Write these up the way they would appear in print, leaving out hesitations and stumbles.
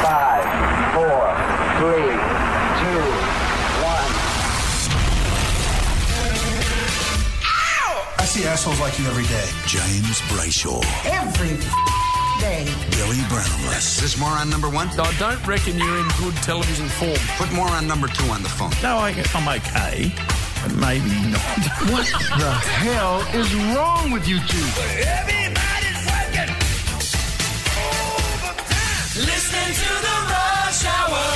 5, 4, 3, 2, 1. I see assholes like you every day. James Brayshaw. Every day. Billy Brownless. Is this moron number one? I don't reckon you're in good television form. Put moron number 2 on the phone. No, I'm okay. But maybe not. What the hell is wrong with you two? Everybody's working overtime. Listening to the Rush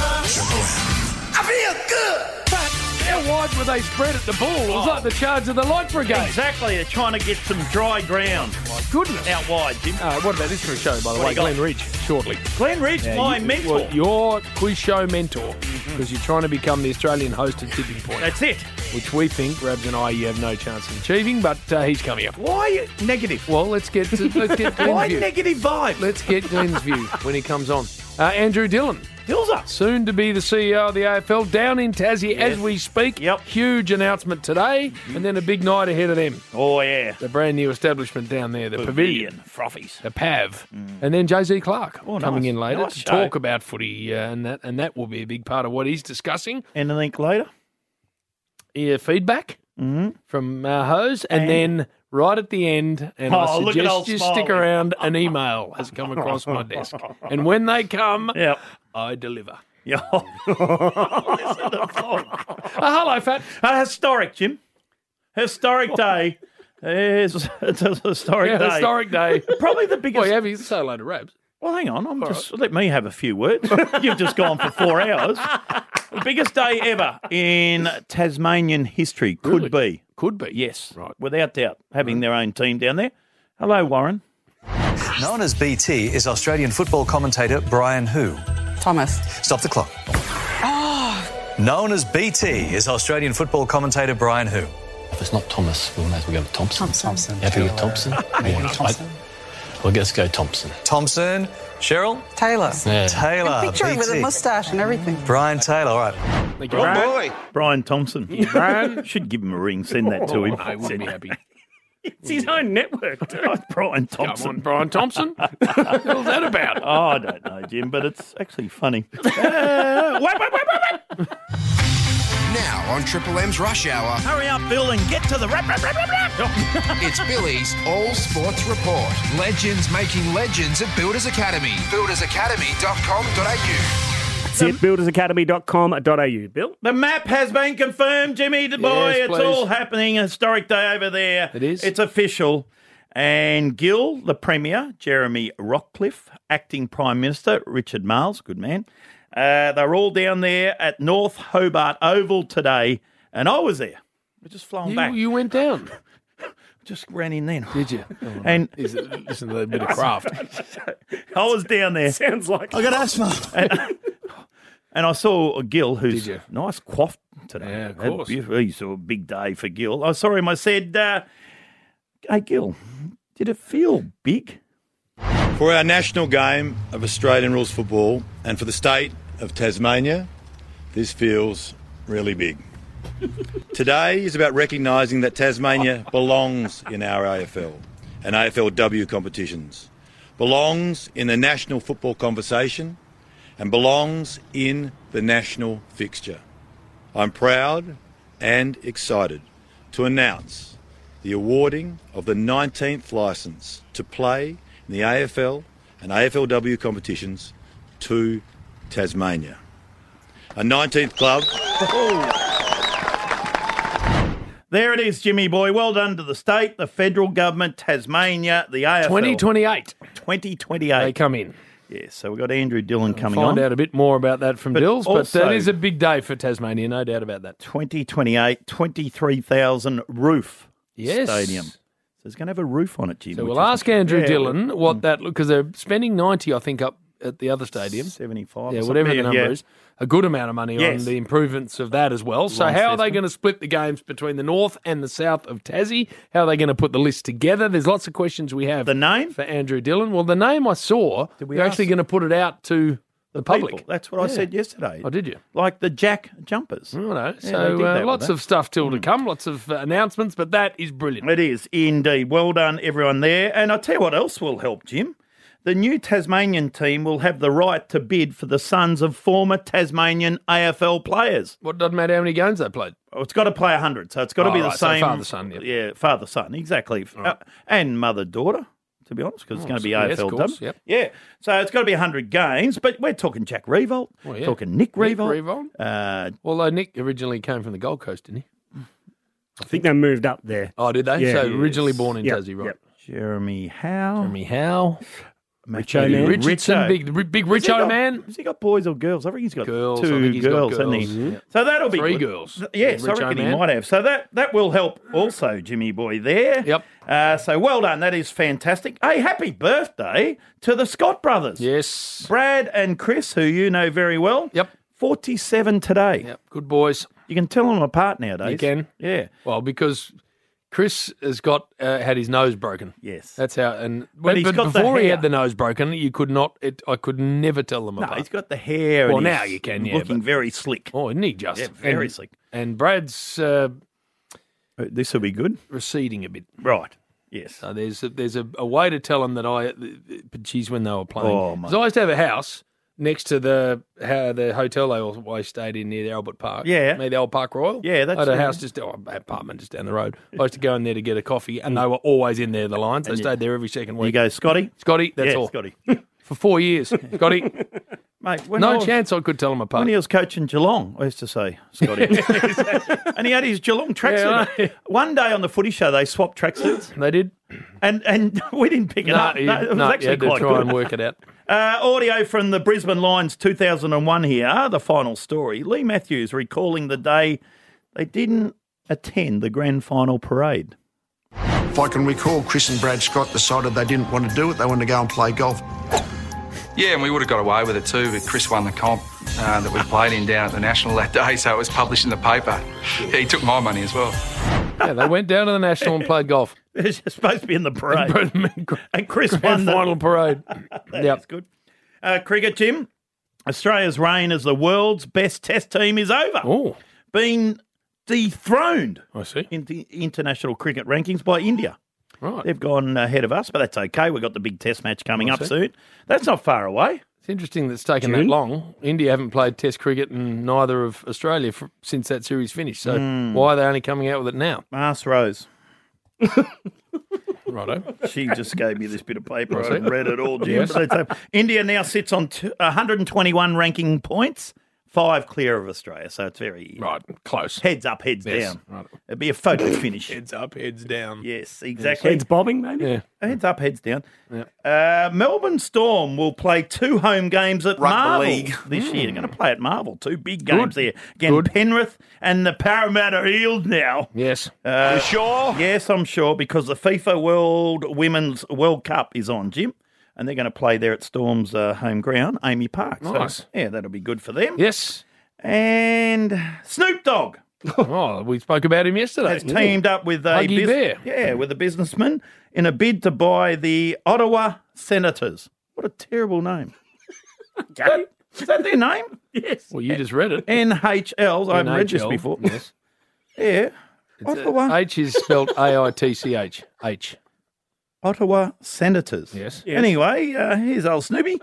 Hour. I feel good. But how wide were they spread at the ball? It was like the charge of the Light Brigade. Exactly. They're trying to get some dry ground. My goodness. Out wide, Jim. What about this for a show, by the What way? do you got? Glenn Ridge, shortly. Glenn Ridge, my mentor. Well, your quiz show mentor, because you're trying to become the Australian host of Tipping Point. That's it. Which we think, Rabs and I, you have no chance of achieving, but he's coming up. Why negative? Well, let's get Glenn's Why view. negative vibes? Let's get Glenn's view when he comes on. Andrew Dillon. Dills Soon to be the CEO of the AFL, down in Tassie as we speak. Yep. Huge announcement today, and then a big night ahead of them. Oh, yeah. The brand new establishment down there, the Pavilion. Frothies. The PAV. And then Jay-Z Clark coming nice. in later Nice to show. talk about footy, and that will be a big part of what he's discussing. Anything later? Yeah, feedback from Hose, and then right at the end, and I look at old suggest you stick Smiley. around, an email has come across my desk. And when they come, I deliver. Yeah. Listen to hello, Fat. Historic, Jim. Historic day. It's a historic day. Historic day. Probably the biggest. Well, you have you say hello to Rabs. Well, hang on. Let me have a few words. You've just gone for 4 hours. The biggest day ever in Tasmanian history. Could be. Could be. Yes. Right. Without doubt. Having their own team down there. Hello, Warren. Known as BT is Australian football commentator Brian who? Thomas. Stop the clock. Known as BT is Australian football commentator Brian who? If it's not Thomas, we may as well go with Thompson. Thompson. Happy with Thompson? Maybe Thompson. Well, let's go Thompson. Thompson. Cheryl? Taylor. Yeah. Taylor. I can picture him with a BT. moustache and everything. Brian Taylor, all right. Thank you, Brian. Brian Thompson. Brian. Should give him a ring. Send that to him. I would be happy. It's his own network. Brian Thompson. Come on, Brian Thompson. What was that about? Oh, I don't know, Jim, but it's actually funny. Wait. Now on Triple M's Rush Hour, Hurry up, Bill, and get to the rap. it's Billy's All Sports Report. Legends making legends at Builders Academy. buildersacademy.com.au. That's it, buildersacademy.com.au. Bill? The map has been confirmed, Jimmy. The boy, Yes, it's please. all happening. A historic day over there. It is. It's official. And Gill, the Premier, Jeremy Rockcliffe, Acting Prime Minister, Richard Marles, good man. They're all down there at North Hobart Oval today. And I was there. We're just flown back. You went down. Just ran in then. Did you? Oh, no. And Listen to a bit of craft. I was down there. Sounds like I got asthma. And I saw Gill, who's Did you? nice coiffed today. Yeah, of Had course. beautiful- He saw a big day for Gill. I saw him. I said, hey, Gill, did it feel big? For our national game of Australian rules football and for the state of Tasmania, this feels really big. Today is about recognising that Tasmania belongs in our AFL and AFLW competitions, belongs in the national football conversation and belongs in the national fixture. I'm proud and excited to announce the awarding of the 19th licence to play in the AFL and AFLW competitions to Tasmania. A 19th club. There it is, Jimmy boy. Well done to the state, the federal government, Tasmania, the AFL. 2028. 2028. They come in. Yes, so we've got Andrew Dillon coming Find on. out a bit more about that from Dills, but also- it is a big day for Tasmania, no doubt about that. 2028, 23,000 roof Yes. stadium. So it's going to have a roof on it, Jim. So which we'll is- ask Andrew Yeah, Dillon what that, because they're spending 90, I think, up at the other stadium. 75. Yeah, or whatever the something. number Yeah. is. A good amount of money Yes. on the improvements of that as well. So how are they Launceston. going to split the games between the north and the south of Tassie? How are they going to put the list together? There's lots of questions we have. The name? For Andrew Dillon. Well, the name I saw, Did we they're ask actually going to put it out to the public. People. That's what I Yeah. said yesterday. Oh, did you? Like the Jack jumpers. I know. Yeah, they So did that lots with of stuff still to come, lots of announcements, but that is brilliant. It is indeed. Well done, everyone there. And I'll tell you what else will help, Jim. the new Tasmanian team will have the right to bid for the sons of former Tasmanian AFL players. What doesn't matter how many games they played. Oh, it's got to play 100, so it's got to be the right, so same. father-son, yep. Yeah, father-son, exactly. And mother-daughter, to be honest, because it's going to be yes, AFL of course, dub. yep. Yeah, so it's got to be 100 games, but we're talking Jack Revolt, talking Nick Revolt. Although Nick originally came from the Gold Coast, didn't he? I think they moved up there. Oh, did they? Yeah. So originally born in Tassie, right? Yep. Jeremy Howe. Richo Man. Richardson, big Richo man. Has he got boys or girls? I think he's got Girls. I two think he's got girls, hasn't he? girls. Yep. So that'll be Three good. girls. Yes, I Richo reckon he man. might have. So that will help also, Jimmy boy, there. Yep. So well done. That is fantastic. Hey, happy birthday to the Scott brothers. Yes. Brad and Chris, who you know very well. Yep. 47 today. Yep. Good boys. You can tell them apart nowadays. You can. Yeah. Well, because Chris has got had his nose broken. Yes. That's how. And But he's got the before he hair. had the nose broken, you could not. I could never tell them No, apart. he's got the hair. Well, and now he's you can. Yeah, looking very slick. Oh, isn't he just? Yeah, very And- slick. And Brad's This will be good. receding a bit. Right. Yes. So there's a way to tell him that but geez, when they were playing. Oh, my. 'Cause I used to have a house next to the hotel they always stayed in near the Albert Park. Yeah. Near the old Park Royal. Yeah, that's I had a right. house apartment just down the road. I used to go in there to get a coffee, and they were always in there, the lines. They stayed there every second You week. go, Scotty? Scotty, that's Yeah, all. Scotty. For 4 years. Scotty, Mate, when no chance I could tell them apart. When he was coaching Geelong, I used to say, Scotty. And he had his Geelong tracksuit. Yeah, One day on the footy show, they swapped tracksuits. They did? And we didn't pick it up. You No, it was you actually had to quite try good. and work it out. Audio from the Brisbane Lions 2001 here, the final story. Lee Matthews recalling the day they didn't attend the grand final parade. If I can recall, Chris and Brad Scott decided they didn't want to do it. They wanted to go and play golf. Yeah, and we would have got away with it too, but Chris won the comp that we played in down at the National that day, so it was published in the paper. He took my money as well. Yeah, they went down to the National and played golf. They're supposed to be in the parade. And Chris won Grand the final parade. That's good. Cricket, Jim. Australia's reign as the world's best test team is over. Oh. Been dethroned I see. in the international cricket rankings by India. Right. They've gone ahead of us, but that's okay. We've got the big test match coming I up see. soon. That's not far away. It's interesting that it's taken that long. India haven't played Test cricket, and neither of Australia since that series finished. So why are they only coming out with it now? Ask Rose. Righto. She just gave me this bit of paper. I I see. read it all, Jim. Yes. But that's, India now sits on 121 ranking points, 5 clear of Australia. So it's very Right, close. heads up, heads Yes, down. right. It'd be a photo finish. Heads up, heads down. Yes, exactly. Heads bobbing, maybe? Yeah. Heads up, heads down. Melbourne Storm will play 2 home games at Rugby Marvel league. this year. They're going to play at Marvel. 2 big games there. Again, Good. Penrith and the Parramatta Eels now. Yes. You sure? Yes, I'm sure, because the FIFA Women's World Cup is on, Jim. And they're going to play there at Storm's home ground, Amy Park. Nice. So, yeah, that'll be good for them. Yes. And Snoop Dogg Oh, we spoke about him yesterday. has teamed up with a Huggy Bear. with a businessman in a bid to buy the Ottawa Senators. What a terrible name. Is that their name? Yes. Well, you just read it. NHLs. I haven't read this NHL, before. Yes. Yeah. Ottawa. H is spelled AITCH. H. Ottawa Senators. Yes. Anyway, here's old Snoopy.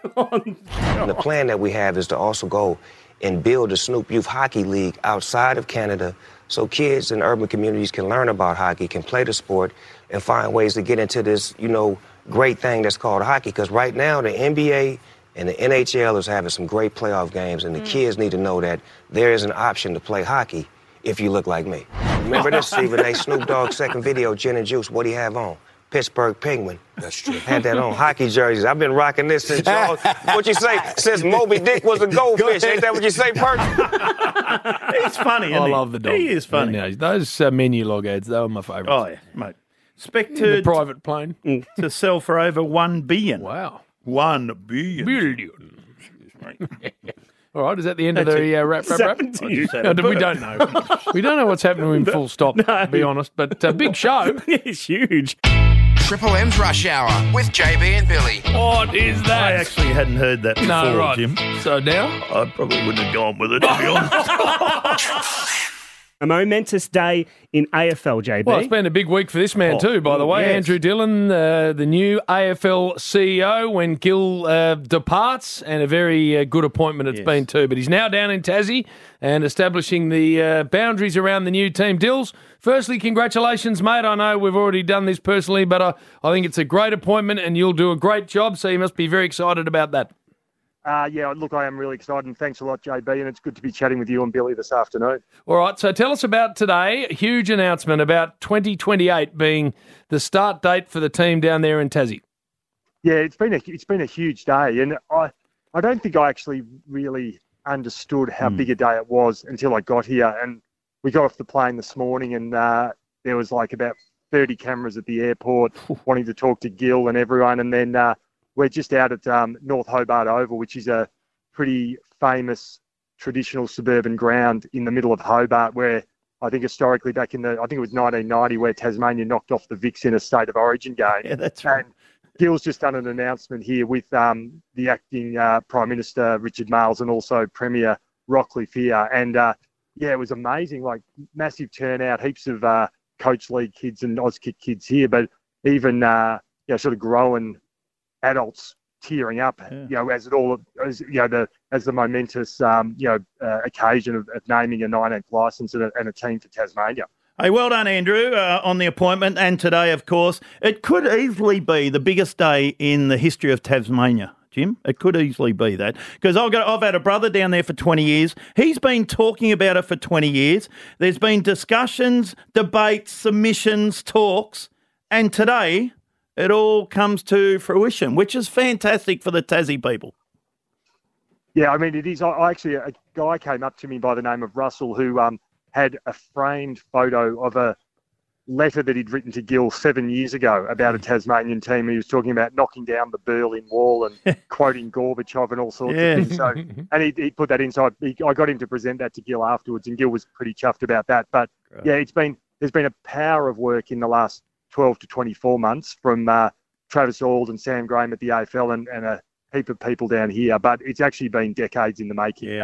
The plan that we have is to also go and build a Snoop Youth Hockey League outside of Canada so kids in urban communities can learn about hockey, can play the sport, and find ways to get into this, great thing that's called hockey. Because right now, the NBA and the NHL is having some great playoff games, and the kids need to know that there is an option to play hockey if you look like me. Remember this, Stephen A. Snoop Dogg's second video, Gin and Juice, what'd he have on? Pittsburgh Penguin. That's true. Had that on. Hockey jerseys. I've been rocking this since y'all, what you say, since Moby Dick was a goldfish. Ain't that what you say, Perk? He's funny, isn't I he? love the dog. He is funny. Yeah, those menu log ads, they were my favourites. Oh, yeah, mate. In the Expected private plane. to sell for over $1 billion. Wow. $1 billion. Billion. Right. All right, is that the end of That's the it. wrap? happened to you? No, we don't know. We don't know what's happening to him full stop, to be honest. But big show. It's huge. Triple M's Rush Hour with JB and Billy. What is that? I actually hadn't heard that before, No, right. Jim. So now? I probably wouldn't have gone with it, to be honest. A momentous day in AFL, JB. Well, it's been a big week for this man too, by the way. yes. Andrew Dillon, the new AFL CEO when Gill departs, and a very good appointment it's been too. But he's now down in Tassie and establishing the boundaries around the new team. Dills, firstly, congratulations, mate. I know we've already done this personally, but I think it's a great appointment and you'll do a great job, so you must be very excited about that. Yeah, look, I am really excited, and thanks a lot, JB, and it's good to be chatting with you and Billy this afternoon. All right, so tell us about today. A huge announcement about 2028 being the start date for the team down there in Tassie. Yeah, it's been a huge day, and I don't think I actually really understood how big a day it was until I got here. And we got off the plane this morning, and there was like about 30 cameras at the airport wanting to talk to Gill and everyone, and then we're just out at North Hobart Oval, which is a pretty famous traditional suburban ground in the middle of Hobart, where I think historically back in I think it was 1990, where Tasmania knocked off the Vicks in a State of Origin game. Yeah, that's right. And Gill's just done an announcement here with the acting Prime Minister, Richard Marles, and also Premier Rockcliffe here. And, it was amazing, like massive turnout, heaps of Coach League kids and Auskick kids here, but even, sort of growing adults tearing up, as the momentous, occasion of naming a 19th licence and a team for Tasmania. Hey, well done, Andrew, on the appointment. And today, of course, it could easily be the biggest day in the history of Tasmania, Jim. It could easily be that. Because I've had a brother down there for 20 years. He's been talking about it for 20 years. There's been discussions, debates, submissions, talks. And today, it all comes to fruition, which is fantastic for the Tassie people. Yeah, I mean, it is. I actually, a guy came up to me by the name of Russell who had a framed photo of a letter that he'd written to Gill 7 years ago about a Tasmanian team. He was talking about knocking down the Berlin Wall and quoting Gorbachev and all sorts of things. So, and he put that inside. I got him to present that to Gill afterwards, and Gill was pretty chuffed about that. But there's been a power of work in the last 12 to 24 months from Travis Auld and Sam Graham at the AFL and a heap of people down here, but it's actually been decades in the making.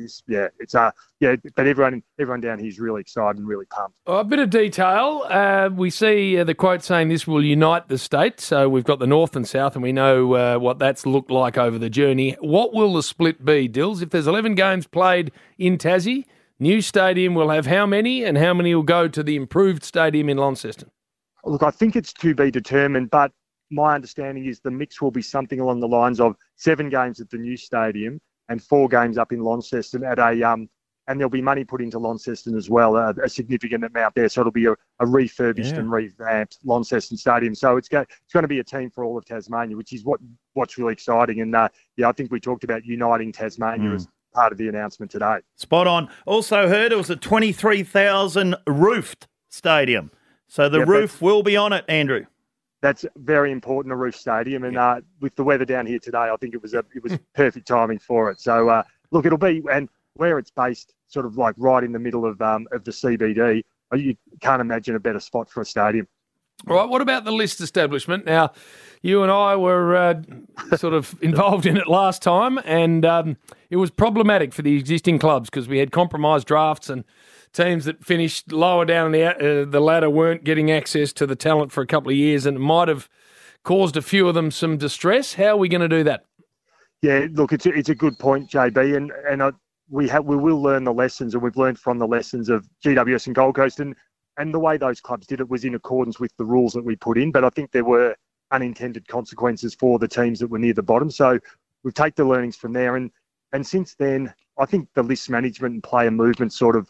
But everyone down here is really excited and really pumped. A bit of detail. We see the quote saying this will unite the state. So we've got the north and south, and we know what that's looked like over the journey. What will the split be, Dills? If there's 11 games played in Tassie, new stadium will have how many, and how many will go to the improved stadium in Launceston? Look, I think it's to be determined, but my understanding is the mix will be something along the lines of 7 games at the new stadium and 4 games up in Launceston and there'll be money put into Launceston as well, a significant amount there. So it'll be a refurbished and revamped Launceston stadium. So it's going to be a team for all of Tasmania, which is what's really exciting. And I think we talked about uniting Tasmania as part of the announcement today. Spot on. Also heard it was a 23,000 roofed stadium. So the roof will be on it, Andrew. That's very important, a roof stadium. And with the weather down here today, I think it was perfect timing for it. So, look, it'll be, and where it's based, sort of like right in the middle of the CBD, you can't imagine a better spot for a stadium. All right, what about the list establishment? Now, you and I were sort of involved in it last time, and it was problematic for the existing clubs because we had compromised drafts and teams that finished lower down the ladder weren't getting access to the talent for a couple of years, and it might have caused a few of them some distress. How are we going to do that? Yeah, look, it's a good point, JB, and we will learn the lessons, and we've learned from the lessons of GWS and Gold Coast, and the way those clubs did it was in accordance with the rules that we put in, but I think there were unintended consequences for the teams that were near the bottom. So we've taken the learnings from there, and since then, I think the list management and player movement sort of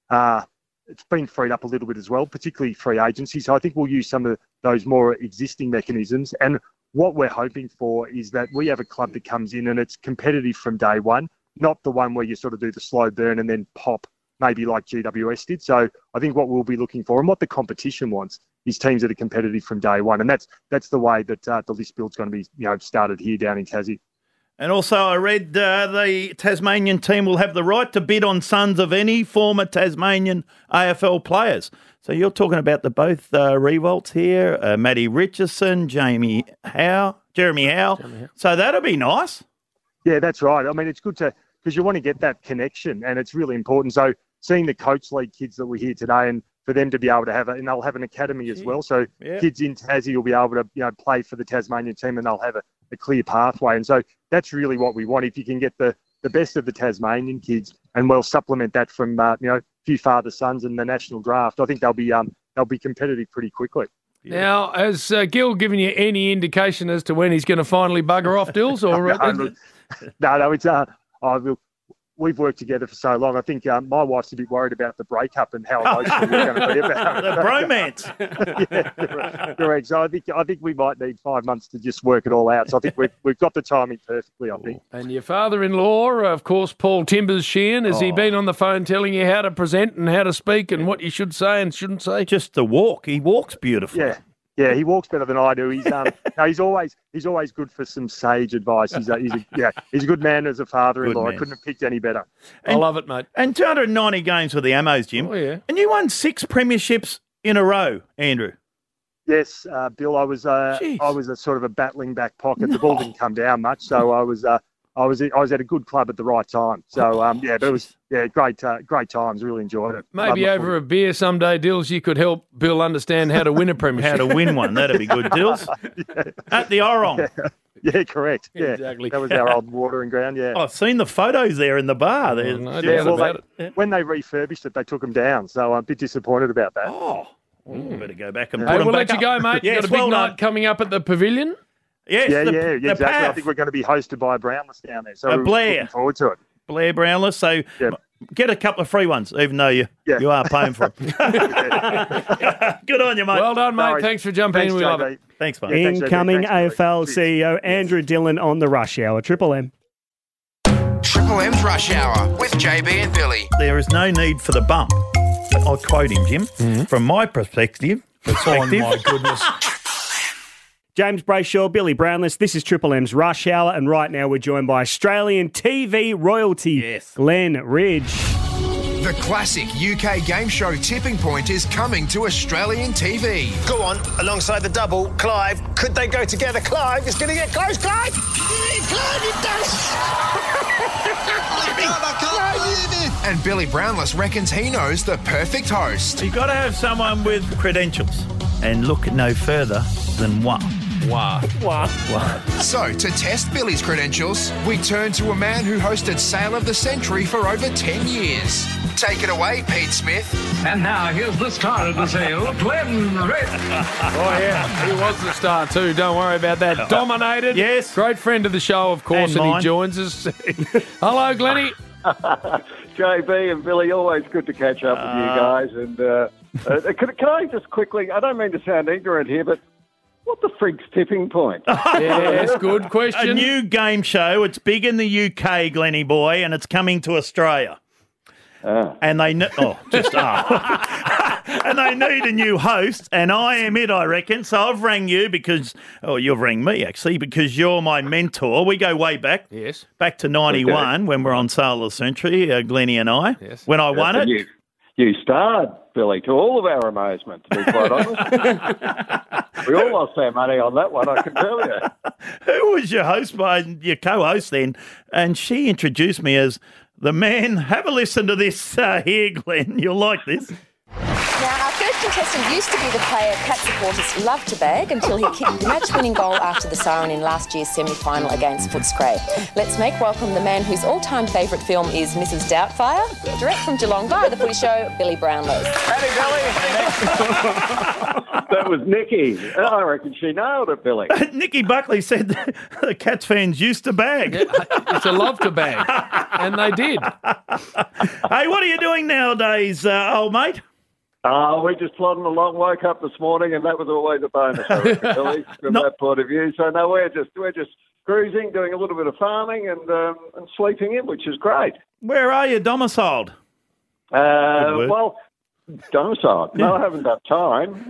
it's been freed up a little bit as well, particularly free agency. So I think we'll use some of those more existing mechanisms. And what we're hoping for is that we have a club that comes in and it's competitive from day one, not the one where you sort of do the slow burn and then pop, maybe like GWS did. So I think what we'll be looking for and what the competition wants is teams that are competitive from day one. And that's the way that the list build's going to be started here down in Tassie. And also I read the Tasmanian team will have the right to bid on sons of any former Tasmanian AFL players. So you're talking about the both Revolts here, Matty Richardson, Jeremy Howe. So that'll be nice. Yeah, that's right. I mean, it's good because you want to get that connection, and it's really important. So seeing the coach league kids that were here today, and for them to be able to have it, and they'll have an academy as well. So kids in Tassie will be able to, play for the Tasmanian team, and they'll have a clear pathway. And so that's really what we want. If you can get the best of the Tasmanian kids, and we'll supplement that from a few father sons in the national draft, I think they'll be competitive pretty quickly. Now, has Gil given you any indication as to when he's going to finally bugger off, Dills? Or no, it's we've worked together for so long. I think my wife's a bit worried about the breakup and how emotional we're going to be about the bromance. Yeah, correct. So I think we might need 5 months to just work it all out. So I think we've got the timing perfectly, I think. And your father-in-law, of course, Paul Timbers Sheehan, has he been on the phone telling you how to present and how to speak and what you should say and shouldn't say? Just the walk. He walks beautifully. Yeah, he walks better than I do. He's he's always good for some sage advice. He's a good man as a father-in-law. I couldn't have picked any better. I love it, mate. And 290 games for the Ammos, Jim. Oh, yeah. And you won 6 premierships in a row, Andrew. Yes, Bill. I was a sort of a battling back pocket. The ball didn't come down much, so I was at a good club at the right time. So but it was great times. Really enjoyed it. Maybe over a beer someday, Dills, you could help Bill understand how to win a premiership. How to win one. That'd be good, Dills. At the Orong. Yeah, correct. Yeah, exactly. That was our old watering ground. Yeah, I've seen the photos there in the bar. When they refurbished it, they took them down. So I'm a bit disappointed about that. Better go back and put Hey, them we'll back let you up. go, mate. You've got a big night coming up at the Pavilion. Yes, exactly. PAF. I think we're going to be hosted by Brownless down there. So we're Blair. looking forward to it. Blair Brownless. So get a couple of free ones, even though you are paying for them. Good on you, mate. Well done, mate. Thanks for jumping in. We love it. Thanks, mate. Incoming AFL CEO Andrew Dillon on the Rush Hour. Triple M. Triple M's Rush Hour with JB and Billy. There is no need for the bump. I'll quote him, Jim. From my perspective. Oh, my goodness. James Brayshaw, Billy Brownless. This is Triple M's Rush Hour, and right now we're joined by Australian TV royalty, Glenn Ridge. The classic UK game show Tipping Point is coming to Australian TV. Go on, alongside the double, Clive. Could they go together? Clive is going to get close, Clive! Clive, it does! And Billy Brownless reckons he knows the perfect host. You've got to have someone with credentials. And look no further than one. Wow. So, to test Billy's credentials, we turn to a man who hosted Sale of the Century for over 10 years. Take it away, Pete Smith. And now, here's the star of the sale, Glenn Ridge. Oh, yeah. He was the star, too. Don't worry about that. Dominated. Yes. Great friend of the show, of course, and he joins us. Hello, Glennie. JB and Billy, always good to catch up with you guys. And can I just quickly, I don't mean to sound ignorant here, but what the frig's Tipping Point? Yes, good question. A new game show. It's big in the UK, Glennie boy, and it's coming to Australia. And they and they need a new host, and I am it, I reckon. So I've rang you because, you've rang me actually, because you're my mentor. We go way back. Yes. Back to 91 when we're on Sale of the Century, Glennie and I. Yes. When I won it. You starred, Billy, to all of our amazement, to be quite honest. We all lost our money on that one, I can tell you. Who was your your co-host then? And she introduced me as the man. Have a listen to this here, Glenn. You'll like this. Now, our first contestant used to be the player Cat supporters love to bag until he kicked the match-winning goal after the siren in last year's semi-final against Footscray. Let's make welcome the man whose all-time favourite film is Mrs. Doubtfire, direct from Geelong via The Footy Show, Billy Brownless. Howdy, Billy. That was Nikki. I reckon she nailed it, Billy. Nikki Buckley said the Cats fans used to bag. It's a love to bag, and they did. Hey, what are you doing nowadays, old mate? We're just plodding along. Woke up this morning, and that was always a bonus, I reckon, Billy, from that point of view. So no, we're just cruising, doing a little bit of farming, and sleeping in, which is great. Where are you domiciled? Well, domiciled. No, I haven't got time.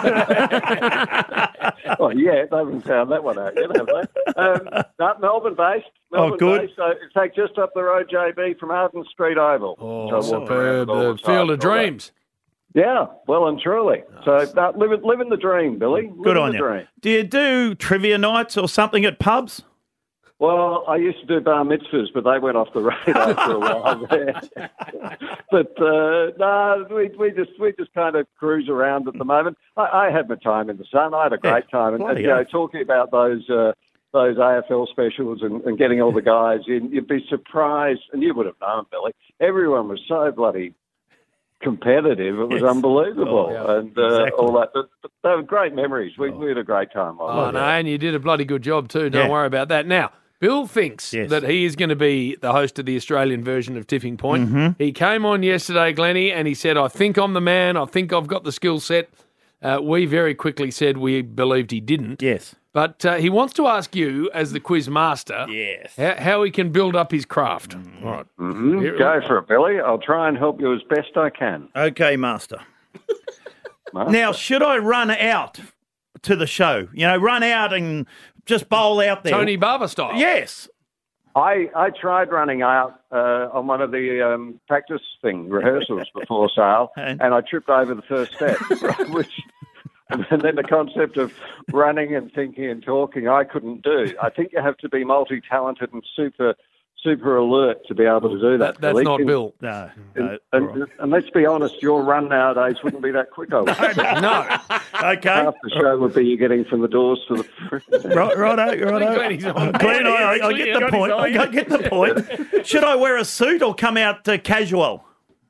Well, yeah, they haven't found that one out yet, have they? No, Melbourne-based. Good. Based. So, in fact, just up the road, JB, from Arden Street Oval. Oh, superb. The Field of Dreams. Yeah, well and truly. Nice. So living the dream, Billy. Good living on the you. Dream. Do you do trivia nights or something at pubs? Well, I used to do bar mitzvahs, but they went off the radar for a while there. But no, we just kind of cruise around at the moment. I had my time in the sun. I had a great time, and you know, talking about those AFL specials and getting all the guys in, you'd be surprised, and you would have known, Billy. Everyone was so bloody competitive. It was unbelievable, and all that. But they were great memories. We had a great time. And you did a bloody good job too. Don't worry about that. Now, Bill thinks that he is going to be the host of the Australian version of Tipping Point. Mm-hmm. He came on yesterday, Glennie, and he said, I think I'm the man. I think I've got the skill set. We very quickly said we believed he didn't. Yes. But he wants to ask you, as the quiz master, how he can build up his craft. All right. Go for it, Billy. I'll try and help you as best I can. Okay, Master. Now, should I run out to the show? You know, run out and just bowl out there. Tony Barber style. Yes. I tried running out on one of the practice rehearsals before sale, and I tripped over the first step, and then the concept of running and thinking and talking, I couldn't do. I think you have to be multi-talented and super alert to be able to do that. That's not Bill. No. And let's be honest, your run nowadays wouldn't be that quick. No. Okay. Half the show would be you getting from the doors to the... Righto. Glenn, I get the point. I get the point. Should I wear a suit or come out casual?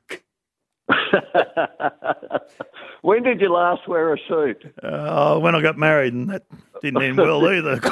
When did you last wear a suit? When I got married, and that didn't end well either.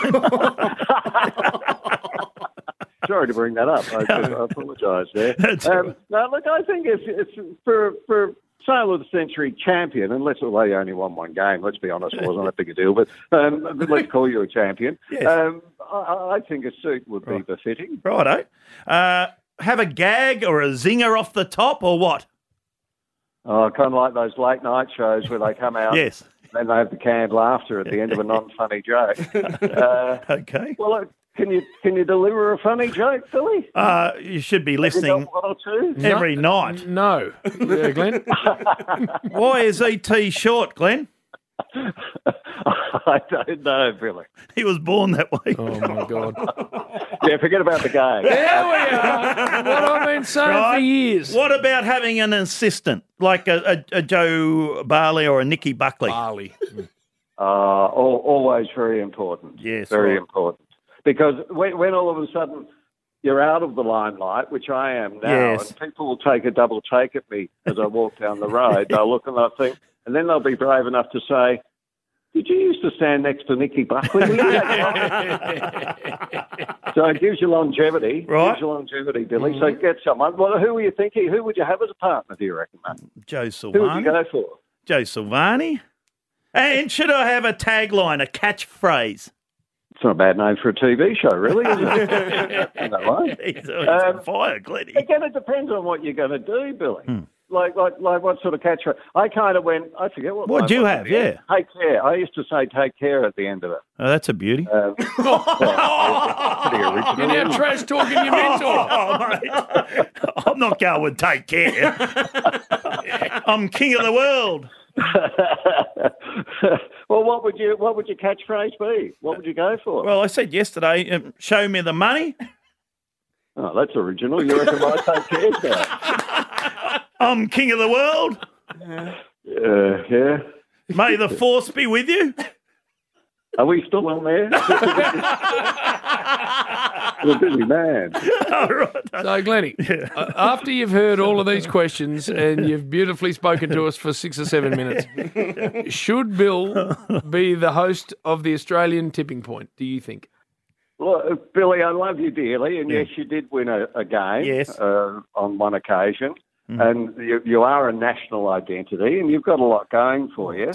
Sorry to bring that up. I apologise there. No, look, I think it's for Sale of the Century champion, and let's say you only won one game. Let's be honest, it wasn't that big a deal, but let's call you a champion. Yes. I think a suit would be befitting. Righto. Have a gag or a zinger off the top, or what? Oh, kind of like those late night shows where they come out. Yes. And they have the canned laughter at the end of a non-funny joke. Okay. Well, look, can you deliver a funny joke, Philly? You should be listening one or two? every night. No. Yeah, Glenn? Why is E.T. short, Glenn? I don't know, Billy. He was born that way. Oh, my God. Yeah, forget about the game. There we are. What I've been saying for years. What about having an assistant, like a Joe Barley or a Nicky Buckley? Barley. Always very important. Yes. Very important. Because when all of a sudden you're out of the limelight, which I am now, and people will take a double take at me as I walk down the road, they'll look and they'll think, and then they'll be brave enough to say, did you used to stand next to Nicky Buckley? So it gives you longevity. Right. Gives you longevity, Billy. So get someone. Well, who were you thinking? Who would you have as a partner, do you reckon, mate? Joe Silvani. Who would you go for? Joe Silvani. And should I have a tagline, a catchphrase? It's not a bad name for a TV show, really, is it? He's on fire, Glennie. Again, it depends on what you're going to do, Billy. Like what sort of catchphrase? I kind of went, I forget what. What do you have? Yeah. Take care. I used to say take care at the end of it. Oh, that's a beauty. Pretty original. You're now trash talking your mentor. Mate. I'm not going with take care. I'm king of the world. Well, what would your catchphrase be? What would you go for? Well, I said yesterday, show me the money. Oh, that's original. You reckon I take care now? I'm king of the world. Yeah. May the force be with you. Are we still on there? We're a busy man. So, Glennie, after you've heard all of these questions and you've beautifully spoken to us for 6 or 7 minutes, should Bill be the host of the Australian Tipping Point, do you think? Look, Billy, I love you dearly, and yes, you did win a game on one occasion. And you are a national identity, and you've got a lot going for you.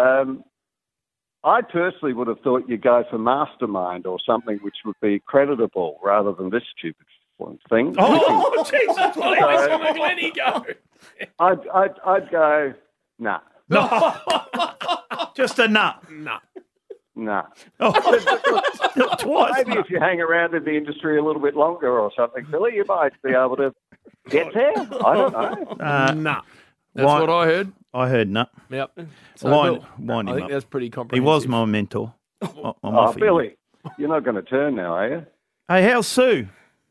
I personally would have thought you'd go for Mastermind or something which would be creditable rather than this stupid thing. Oh, Jesus, where's Glennie go? I'd go, nah. No. Just a nut. Nah. Twice. Maybe if you hang around in the industry a little bit longer or something, Billy, you might be able to get there. I don't know. Nah. That's what I heard. I heard nut. Yep. So wind I think think that's pretty He comprehensive. was my mentor. Billy, you're not going to turn now, are you? Hey, how's Sue?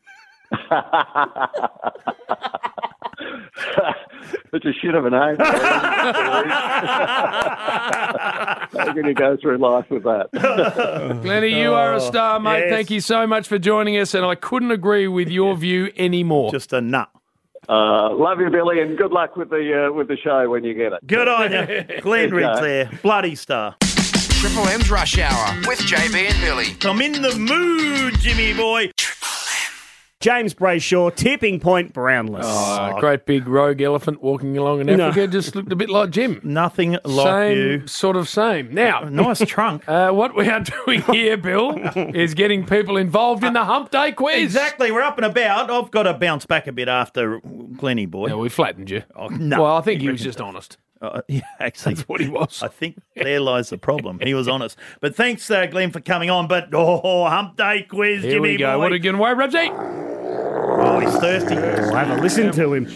It's a shit of a name. How can you go through life with that? Glennie, you are a star, mate. Yes. Thank you so much for joining us, and I couldn't agree with your view anymore. Just a nut. Love you, Billy, and good luck with the show when you get it. Good on you. Glenn Ridge there. Bloody star. Triple M's Rush Hour with JB and Billy. I'm in the mood, Jimmy boy. James Brayshaw, tipping point Brownless. Oh, great big rogue elephant walking along in Africa just looked a bit like Jim. Nothing like you. Sort of same. Now, nice trunk. What we are doing here, Bill, is getting people involved in the Hump Day quiz. Exactly. We're up and about. I've got to bounce back a bit after Glennie boy. Yeah, we flattened you. Oh, no. Well, I think he was just honest. Yeah, actually, that's what he was. I think there lies the problem. He was honest. But thanks, Glenn, for coming on. But, Hump Day quiz, Here Jimmy we go. boy. What are you giving away, Ramsey? Oh, he's thirsty. We'll have a listen to him.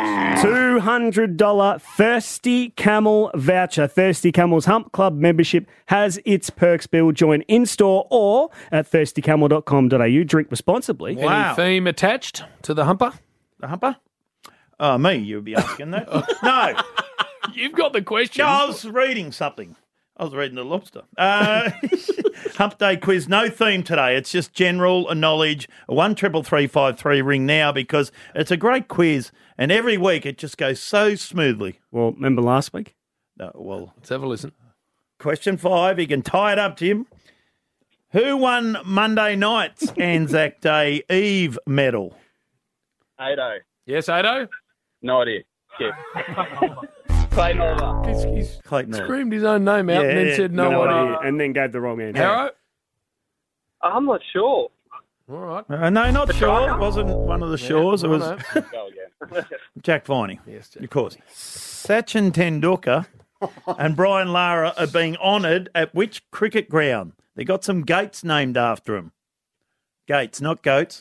$200 Thirsty Camel voucher. Thirsty Camel's Hump Club membership has its perks, Bill. Join in-store or at thirstycamel.com.au. Drink responsibly. Wow. Any theme attached to the Humper? The Humper? Oh, me, you would be asking that. No. You've got the question. No, I was reading something. I was reading The Lobster. Hump Day quiz, no theme today. It's just general knowledge. 133353 ring now because it's a great quiz and every week it just goes so smoothly. Well, remember last week? No, well, let's have a listen. Question 5, you can tie it up, Tim. Who won Monday night's Anzac Day Eve medal? Ado. Yes, Ado? No idea. Skip. Clayton Oliver. He's Clayton Oliver. screamed his own name out and then said no idea. And then gave the wrong answer. Harrow? I'm not sure. All right. No, not sure. It wasn't one of the Shores. It was Go again. Jack Viney. Yes, Jack. Of course. Sachin Tendulkar and Brian Lara are being honoured at which cricket ground? They got some gates named after them. Gates, not goats.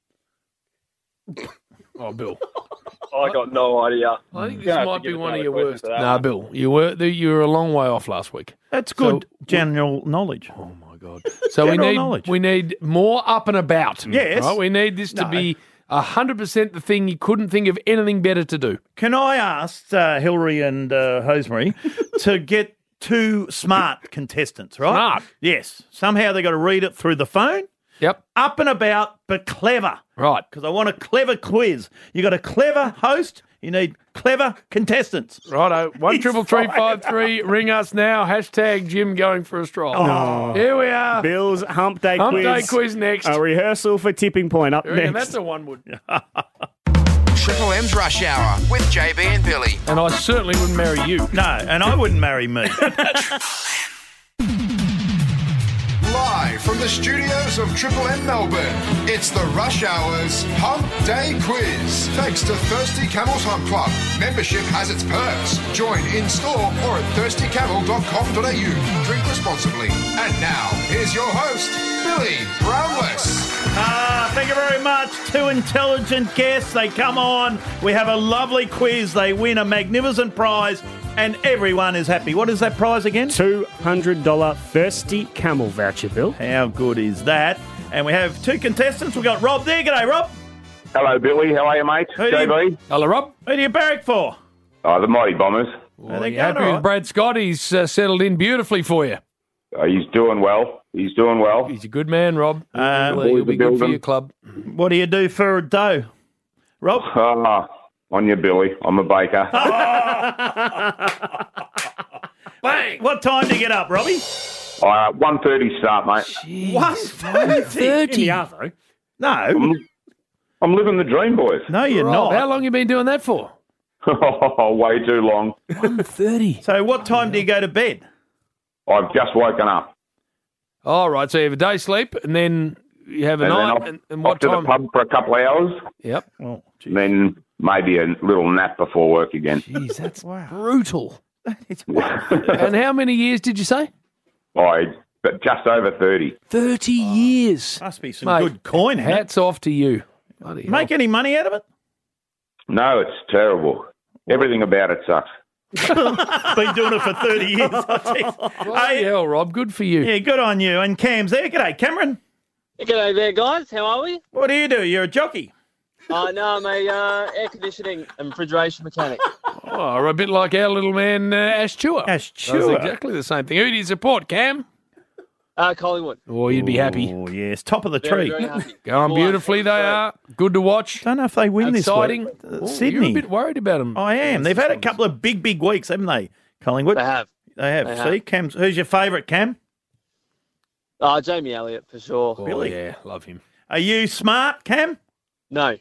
Oh, Bill. I got no idea. I think this might be one of your worst. No, Bill, you were a long way off last week. That's good general knowledge. Oh my God! So we need more up and about. Yes. Right? We need this to be 100% the thing. You couldn't think of anything better to do. Can I ask Hillary and Hosemary to get 2 smart contestants, right? Smart? Yes. Somehow they got to read it through the phone. Yep. Up and about, but clever. Right. Because I want a clever quiz. You got a clever host. You need clever contestants. Righto. 133353. Ring us now. Hashtag Jim going for a stroll. Oh. Here we are. Bill's Hump Day Hump quiz. Day quiz next. A rehearsal for tipping point up You reckon next. that's a one would. Triple M's Rush Hour with JB and Billy. And I certainly wouldn't marry you. No, and I wouldn't marry me. Live from the studios of Triple M Melbourne, it's the Rush Hour's Hump Day Quiz. Thanks to Thirsty Camel's Hump Club. Membership has its perks. Join in-store or at thirstycamel.com.au. Drink responsibly. And now, here's your host, Billy Brownless. Thank you very much. 2 intelligent guests. They come on. We have a lovely quiz. They win a magnificent prize. And everyone is happy. What is that prize again? $200 Thirsty Camel voucher, Bill. How good is that? And we have 2 contestants. We've got Rob there. G'day, Rob. Hello, Billy. How are you, mate? JB. Hello, Rob. Who do you barrack for? Oh, the Mighty Bombers. Well, you happy with Brad Scott? He's settled in beautifully for you. He's doing well. He's doing well. He's a good man, Rob. He'll be good for your club. What do you do for a dough, Rob? On your Billy. I'm a baker. Bang! What time do you get up, Robbie? 1:30 start, mate. 1:30? Arvo. No. I'm living the dream, boys. No, you're Rob, not. how long you been doing that for? Way too long. 1:30. So what time do you go to bed? I've just woken up. All right, so you have a day sleep, and then you have a And night, then and what off to time? the pub for a couple of hours. Yep. Oh, And then maybe a little nap before work again. Jeez, that's brutal. And how many years did you say? But just over 30. 30 years. Must be some Mate, good coin. Isn't it? Hats off to you. Bloody hell. Make any money out of it? No, it's terrible. Everything about it sucks. Been doing it for 30 years. I tell you. Bloody hell, Rob. Good for you. Yeah, good on you. And Cam's there. G'day, Cameron. G'day there, guys. How are we? What do? You're a jockey. No, I'm a air conditioning and refrigeration mechanic. Oh, a bit like our little man Ash Chua. Ash Does Chua. exactly the same thing. Who do you support, Cam? Collingwood. Oh, you'd be happy. Oh, yes. Top of the Very, tree. very happy. Going beautifully, they are. Good to watch. Don't know if they win Exciting. this week. Oh, Sydney. You're a bit worried about them. I am. They've had a couple of big weeks, haven't they, Collingwood? They have. They have. They See, have. Cam's. Who's your favourite, Cam? Jamie Elliott, for sure. Oh, Billy. yeah, love him. Are you smart, Cam? No.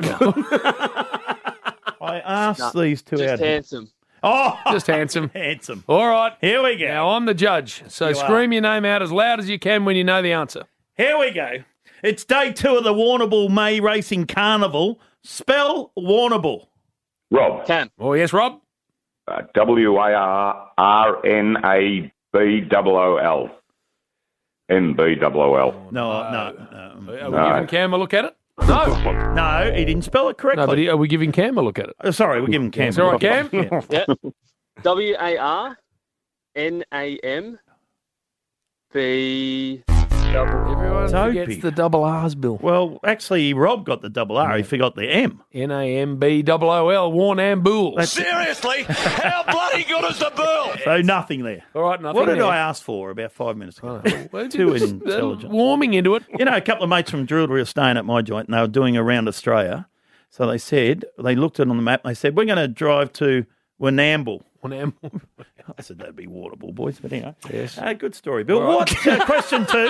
I asked No, these two just out. handsome. Oh, Just handsome. handsome. All right. Here we go. Now, I'm the judge, so You scream your name out as loud as you can when you know the answer. Here we go. It's day 2 of the Warrnambool May Racing Carnival. Spell Warrnambool. Rob. Cam. Oh, yes, Rob? WARRNABOOL. NBOOL. No. Are we No. giving Cam a look at it? No. No, he didn't spell it correctly. No, but are we giving Cam a look at it? Sorry, we're giving Cam. It's all right, Cam? Yeah. Yeah. WARNAMB. Everyone Dopey. forgets the double R's, Bill. Well, actually, Rob got the double R. He forgot the M. NAMBOOL, Warrnambool. Seriously? How bloody good is the bull? So nothing there. All right, nothing What did there. I ask for about 5 minutes ago? Well, Too just, intelligent. warming into it. You know, a couple of mates from Druid were staying at my joint and they were doing around Australia. So they said, they looked at it on the map and they said, we're going to drive to Warrnambool. Warrnambool. I said, that'd be Warrnambool, boys. But anyway, Yes. good story. Bill, All right. what? Question 2.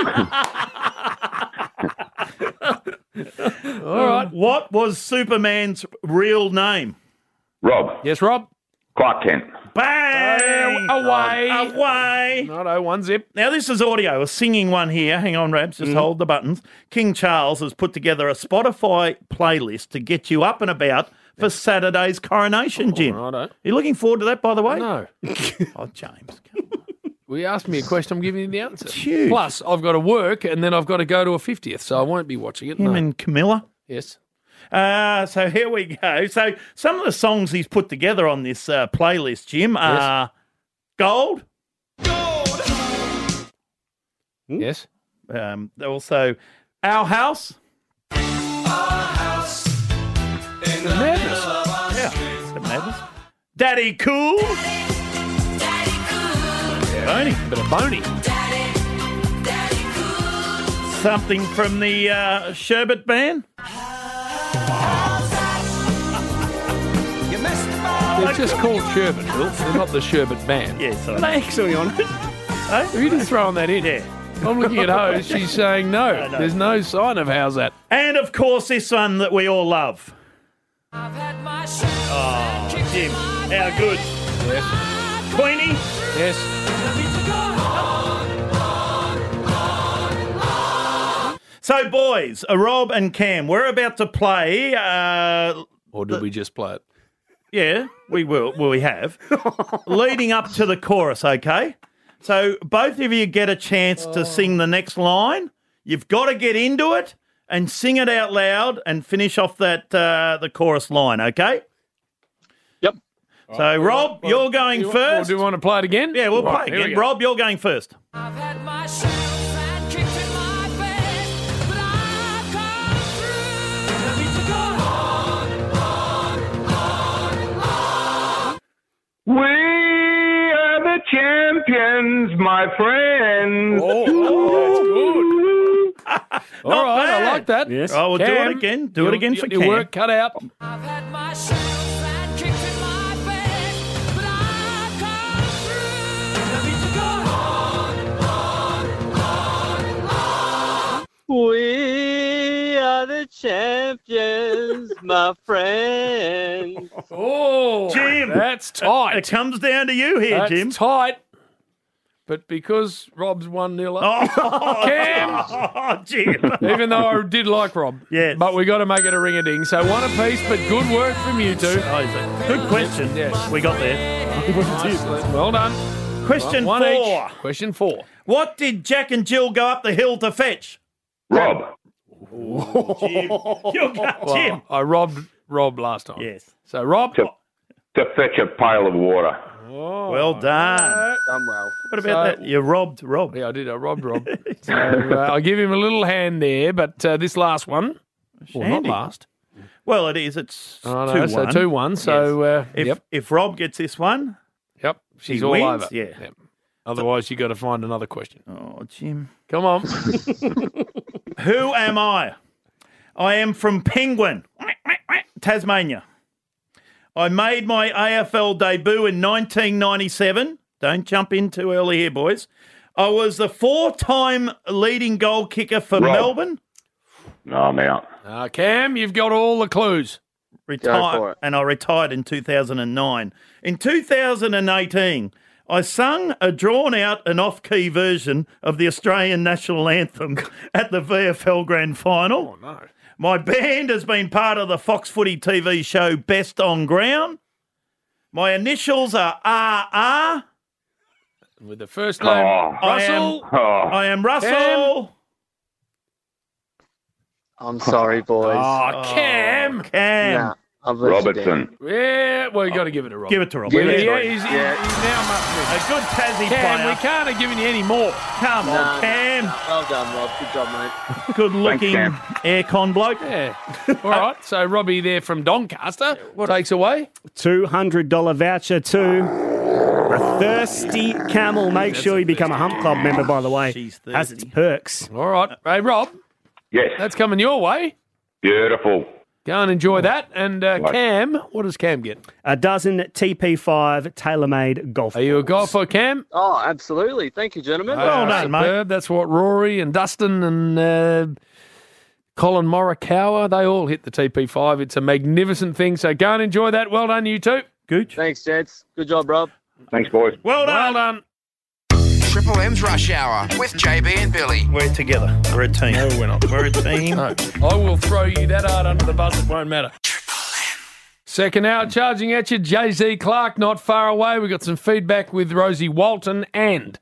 All right. What was Superman's real name? Rob. Yes, Rob? Clark Kent. Bang! Away! Righto, one zip. Now, this is audio, a singing one here. Hang on, Rabs, just hold the buttons. King Charles has put together a Spotify playlist to get you up and about for Saturday's coronation, Jim. Righto. You looking forward to that, by the way? No. Oh, James. We asked me a question, I'm giving you the answer. Huge. Plus, I've got to work and then I've got to go to a 50th, so I won't be watching it. Him No. and Camilla. Yes. So here we go. So some of the songs he's put together on this playlist, Jim, are Gold. Yes. Also, Our House. Madness. Yeah, it's a madness. Daddy Cool. Boney. Bit of Boney. Something from the Sherbet Band. They're just called Sherbet, Bill. They're not the Sherbet Band. Yes, Are they actually on it? Oh, You just throwing that in. yeah. I'm looking at Hose. She's saying no. No. There's no sign of how's that. And of course, this one that we all love. Oh, Jim, how good. Yes. Queenie. Yes. So, boys, Rob and Cam, we're about to play. Or did we just play it? Yeah, we will. Well, we have. Leading up to the chorus, okay? So both of you get a chance to sing the next line. You've got to get into it and sing it out loud and finish off that the chorus line, okay? Yep. So, Rob, you're going Or first. do you want to play it again? Yeah, we'll Right, play here we again. go. Rob, you're going first. I've had my shadows and kicked in my face, but I've come through. Tell me to go on. We are the champions, my friends. Oh, that's good. All right, I like that. Yes. Oh, we'll do Cam, it again. Do it again for your Cam. work cut out. I've had my shadows and kicked in my face, but I've come through. Tell me to go on. We are the champions, my friends. Oh, Jim. that's tight. It comes down to you here, That's Jim. tight. But because Rob's 1-0 up, Oh, Cam, oh, Jim. even though I did like Rob, Yes. but we got to make it a ring-a-ding. So one apiece, but good work from you two. Oh, is it? Good question. Yes. We got there. Well done. Question One 4. each. Question 4. What did Jack and Jill go up the hill to fetch? Rob. Jim. You got Jim. Well, I robbed Rob last time. Yes. So Rob. To fetch a pail of water. Oh, well done. Done well. What about that? You robbed Rob. Yeah, I did. I robbed Rob. So I'll give him a little hand there, but this last one, well, not Shandy. last. Well, it is. It's 2-1. So 2-1. So if Rob gets this one, she's he all wins, over. yeah. Yep. Otherwise, you got to find another question. Oh, Jim. Come on. Who am I? I am from Penguin, Tasmania. I made my AFL debut in 1997. Don't jump in too early here, boys. I was the 4-time leading goal kicker for Rob. Melbourne. No, I'm out. Cam, you've got all the clues. And I retired in 2009. In 2018, I sung a drawn-out and off-key version of the Australian national anthem at the VFL Grand Final. Oh, no. My band has been part of the Fox Footy TV show Best on Ground. My initials are RR. With the first name, Russell. I am Russell. I'm sorry, boys. Oh, Cam. Nah, I've let you down. Robertson. Yeah, well, you got to give it to Rob. Give it to Rob. Yeah, Give it to Rob. he's now must A good Tassie Cam, player. we can't have given you any more. Come on, Cam. Well done, Rob. Good job, mate. Good-looking Thanks, aircon bloke. Yeah. All right. So Robbie there from Doncaster takes away. $200 voucher to the Thirsty Camel. Make sure you become a Hump Club member, by the way. She's Has its perks. All right. Hey, Rob, Yes. that's coming your way. Beautiful. Go and enjoy that. And Cam, what does Cam get? A dozen TP5 tailor-made golf Are you a golfer, Cam? Oh, absolutely. Thank you, gentlemen. Well done, mate. Superb. That's what Rory and Dustin and Colin Morikawa, they all hit the TP5. It's a magnificent thing. So go and enjoy that. Well done, you two. Good. Thanks, gents. Good job, Rob. Thanks, boys. Well done. Well done. Triple M's Rush Hour with JB and Billy. We're together. We're a team. No, we're not. We're a team. No. I will throw you that hard under the bus, it won't matter. Second hour, charging at you, Jay-Z Clark, not far away. We've got some feedback with Rosie Walton and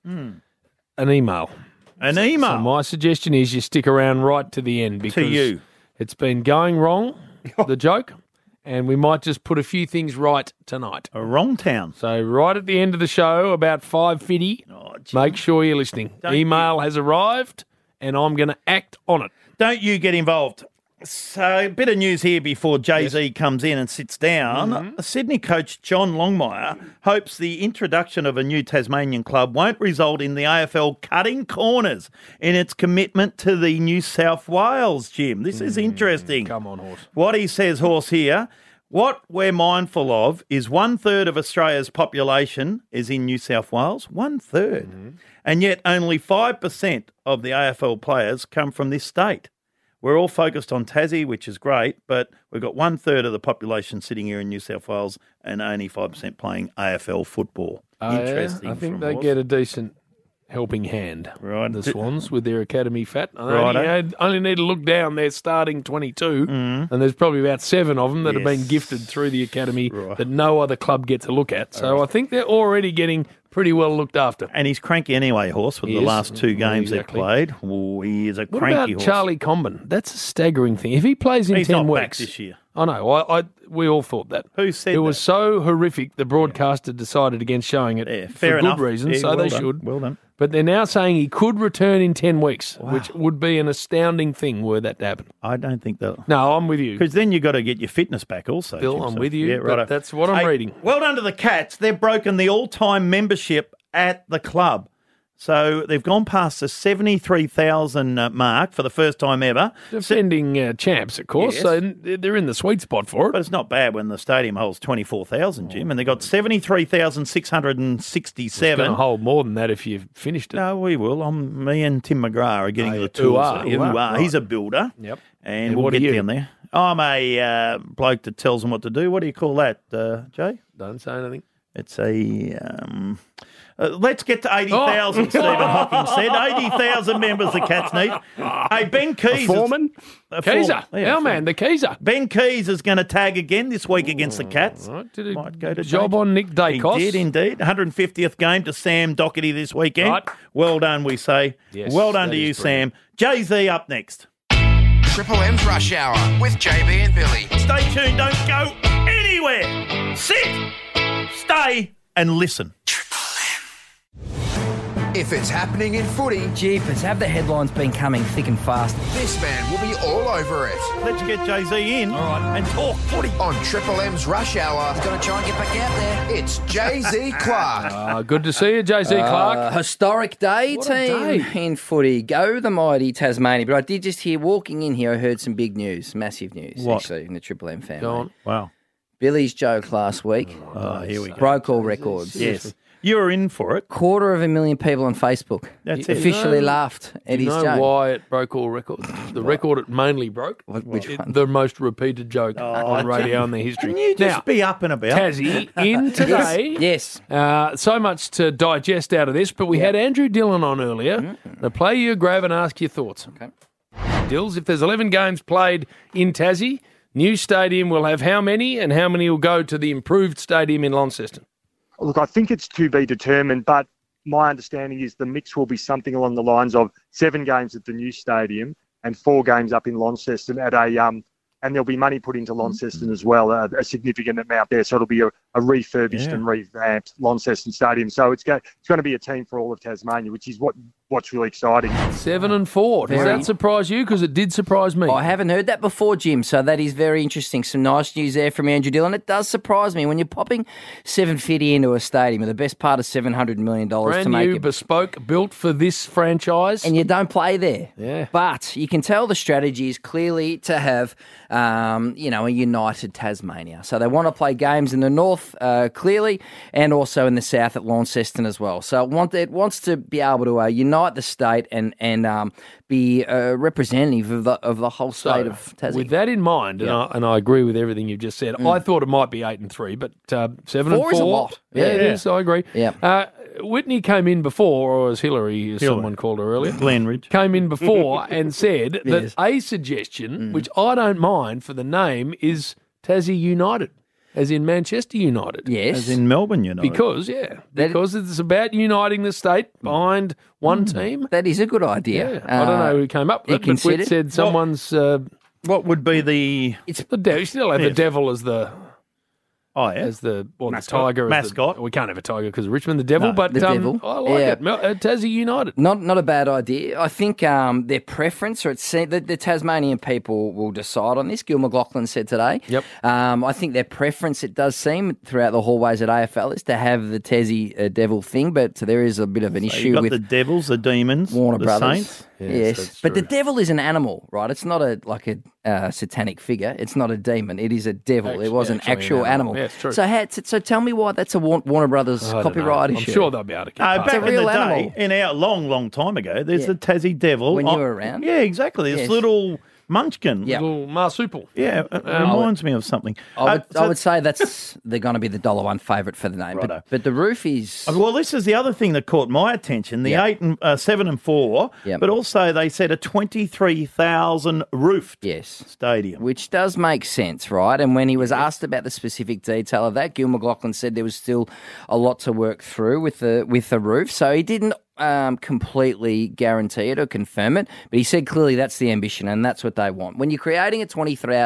an email. An email? So my suggestion is you stick around right to the end because you. It's been going wrong, the joke, and we might just put a few things right tonight. A wrong town. So right at the end of the show, about 5:50, make sure you're listening. Email has arrived, and I'm going to act on it. Don't you get involved. So, a bit of news here before Jay-Z comes in and sits down. Sydney coach John Longmire hopes the introduction of a new Tasmanian club won't result in the AFL cutting corners in its commitment to the New South Wales gym. This is interesting. Come on, Horse. What he says, Horse, here, what we're mindful of is 1/3 of Australia's population is in New South Wales, 1/3. And yet only 5% of the AFL players come from this state. We're all focused on Tassie, which is great, but we've got 1/3 of the population sitting here in New South Wales and only 5% playing AFL football. Interesting. I think from they Horse. get a decent helping hand, Right. the Swans, with their academy fat. I Righto. only need to look down. They're starting 22, and there's probably about 7 of them that have been Yes. gifted through the academy that no other club gets a look at. So I think they're already getting pretty well looked after. And he's cranky anyway, Horse, with He the is. last 2 games Exactly. they've played. Oh, he is a What cranky about horse. Charlie Comben? That's a staggering thing. If he plays in He's 10 not back weeks this year. I know. We all thought that. Who said it that? was so horrific? The broadcaster decided against showing it for fair good enough. reason, Yeah, so well they done. should. Well done. But they're now saying he could return in 10 weeks, which would be an astounding thing were that to happen. I don't think they'll. No, I'm with you. Because then you've got to get your fitness back also. Bill, Jim, I'm so- with you, Yeah, but right. that's what I'm reading. Well done to the Cats. They've broken the all-time membership at the club. So they've gone past the 73,000 mark for the first time ever. Defending champs, of course, Yes. so they're in the sweet spot for it. But it's not bad when the stadium holds 24,000, Jim, and they got 73,667. It's going to hold more than that if you've finished it. No, we will. Me and Tim McGrath are getting the tools. Right. He's a builder. Yep. And And we'll what are get you? down there. I'm a bloke that tells them what to do. What do you call that, Jay? Don't say anything. It's a... let's get to 80,000, Stephen Hawking said. 80,000 members the Cats need. Hey, Ben Keys... foreman? Keezer. Our man, the Keezer. Ben Keys is going to tag again this week against the Cats. Right. Did a Might go to job Jake. on Nick Dacos. He did indeed. 150th game to Sam Doherty this weekend. Right. Well done, we say. Yes, well done that to you, is brilliant. Sam. Jay-Z up next. Triple M's Rush Hour with JB and Billy. Stay tuned. Don't go anywhere. Sit. Stay. and listen. If it's happening in footy, Jeepers, have the headlines been coming thick and fast? this man will be all over it. Let's get Jay-Z in and talk footy. On Triple M's Rush Hour, He's got to try and get back out there. it's Jay-Z Clark. Good to see you, Jay-Z Clark. Historic day, What a team, day. in footy. Go the mighty Tasmania. But I did just hear, walking in here, I heard some big news, massive news, What? actually, in the Triple M family. Go on. Wow. Billy's joke last week Here we go. broke all records. Yes. You were in for it. 250,000 people on Facebook That's it. officially laughed at Do you his know joke. why it broke all records? The record it mainly broke. Which one? The most repeated joke on radio in the history. Can you just Now, be up and about? Tassie, in today. Yes. So much to digest out of this, but we had Andrew Dillon on earlier. To play you, grab and ask your thoughts. Okay. Dills, if there's 11 games played in Tassie, new stadium will have how many, and how many will go to the improved stadium in Launceston? Look, I think it's to be determined, but my understanding is the mix will be something along the lines of 7 games at the new stadium and 4 games up in Launceston at and there'll be money put into Launceston as well, a significant amount there. So it'll be a refurbished and revamped Launceston Stadium. So it's going to be a team for all of Tasmania, which is what's really exciting. 7 and 4. Does Very. that surprise you? Because it did surprise me. I haven't heard that before, Jim, so that is very interesting. Some nice news there from Andrew Dillon. It does surprise me when you're popping $750 into a stadium with the best part of $700 million Brand to make new, it. bespoke, built for this franchise. And you don't play there. Yeah. But you can tell the strategy is clearly to have, a united Tasmania. So they want to play games in the north, clearly, and also in the south at Launceston as well. So it wants to be able to unite the state and be representative of the whole state of Tassie. With that in mind, and I agree with everything you've just said, I thought it might be 8 and 3, but 7 and 4 is a lot. Yeah, it is. I agree. Yeah. Whitney came in before, or as Hillary, someone called her earlier, Glenridge, came in before and said that Yes. a suggestion, which I don't mind for the name, is Tassie United, as in Manchester United. Yes. As in Melbourne United. Because it's about uniting the state behind one team. That is a good idea. Yeah. I don't know who came up with it, but Whit said someone's... what would be the... It's the devil. You still have the devil as the... Oh, yeah. As the Mascot. tiger. Mascot. We can't have a tiger because of Richmond, the devil, No, but the devil. I like it. Tassie United. Not a bad idea. I think their preference, or the Tasmanian people will decide on this. Gil McLaughlin said today. Yep. I think their preference, it does seem, throughout the hallways at AFL, is to have the Tassie devil thing, but there is a bit of an So issue you've got with the Devils, the Demons, Warner the Brothers. Saints. Yes, but the devil is an animal, right? It's not a satanic figure. It's not a demon. It is a devil. It was an actual animal. Yeah, it's true. So tell me why that's a Warner Brothers I don't copyright know. issue. I'm sure they'll be able to get past Back it. a in real the day, animal. in our long time ago, there's Yeah. the Tassie Devil. When you were around? Yeah, exactly. This Yes. little munchkin. Yeah. Little marsupial. Yeah, it reminds me of something. I would say they're going to be the $1 favourite for the name. Righto. But the roof is... Well, this is the other thing that caught my attention: the 7 and 4, Yep. but also they said a 23,000 roofed stadium. Which does make sense, right? And when he was asked about the specific detail of that, Gil McLaughlin said there was still a lot to work through with the roof. So he didn't completely guarantee it or confirm it, but he said clearly that's the ambition and that's what they want. When you're creating a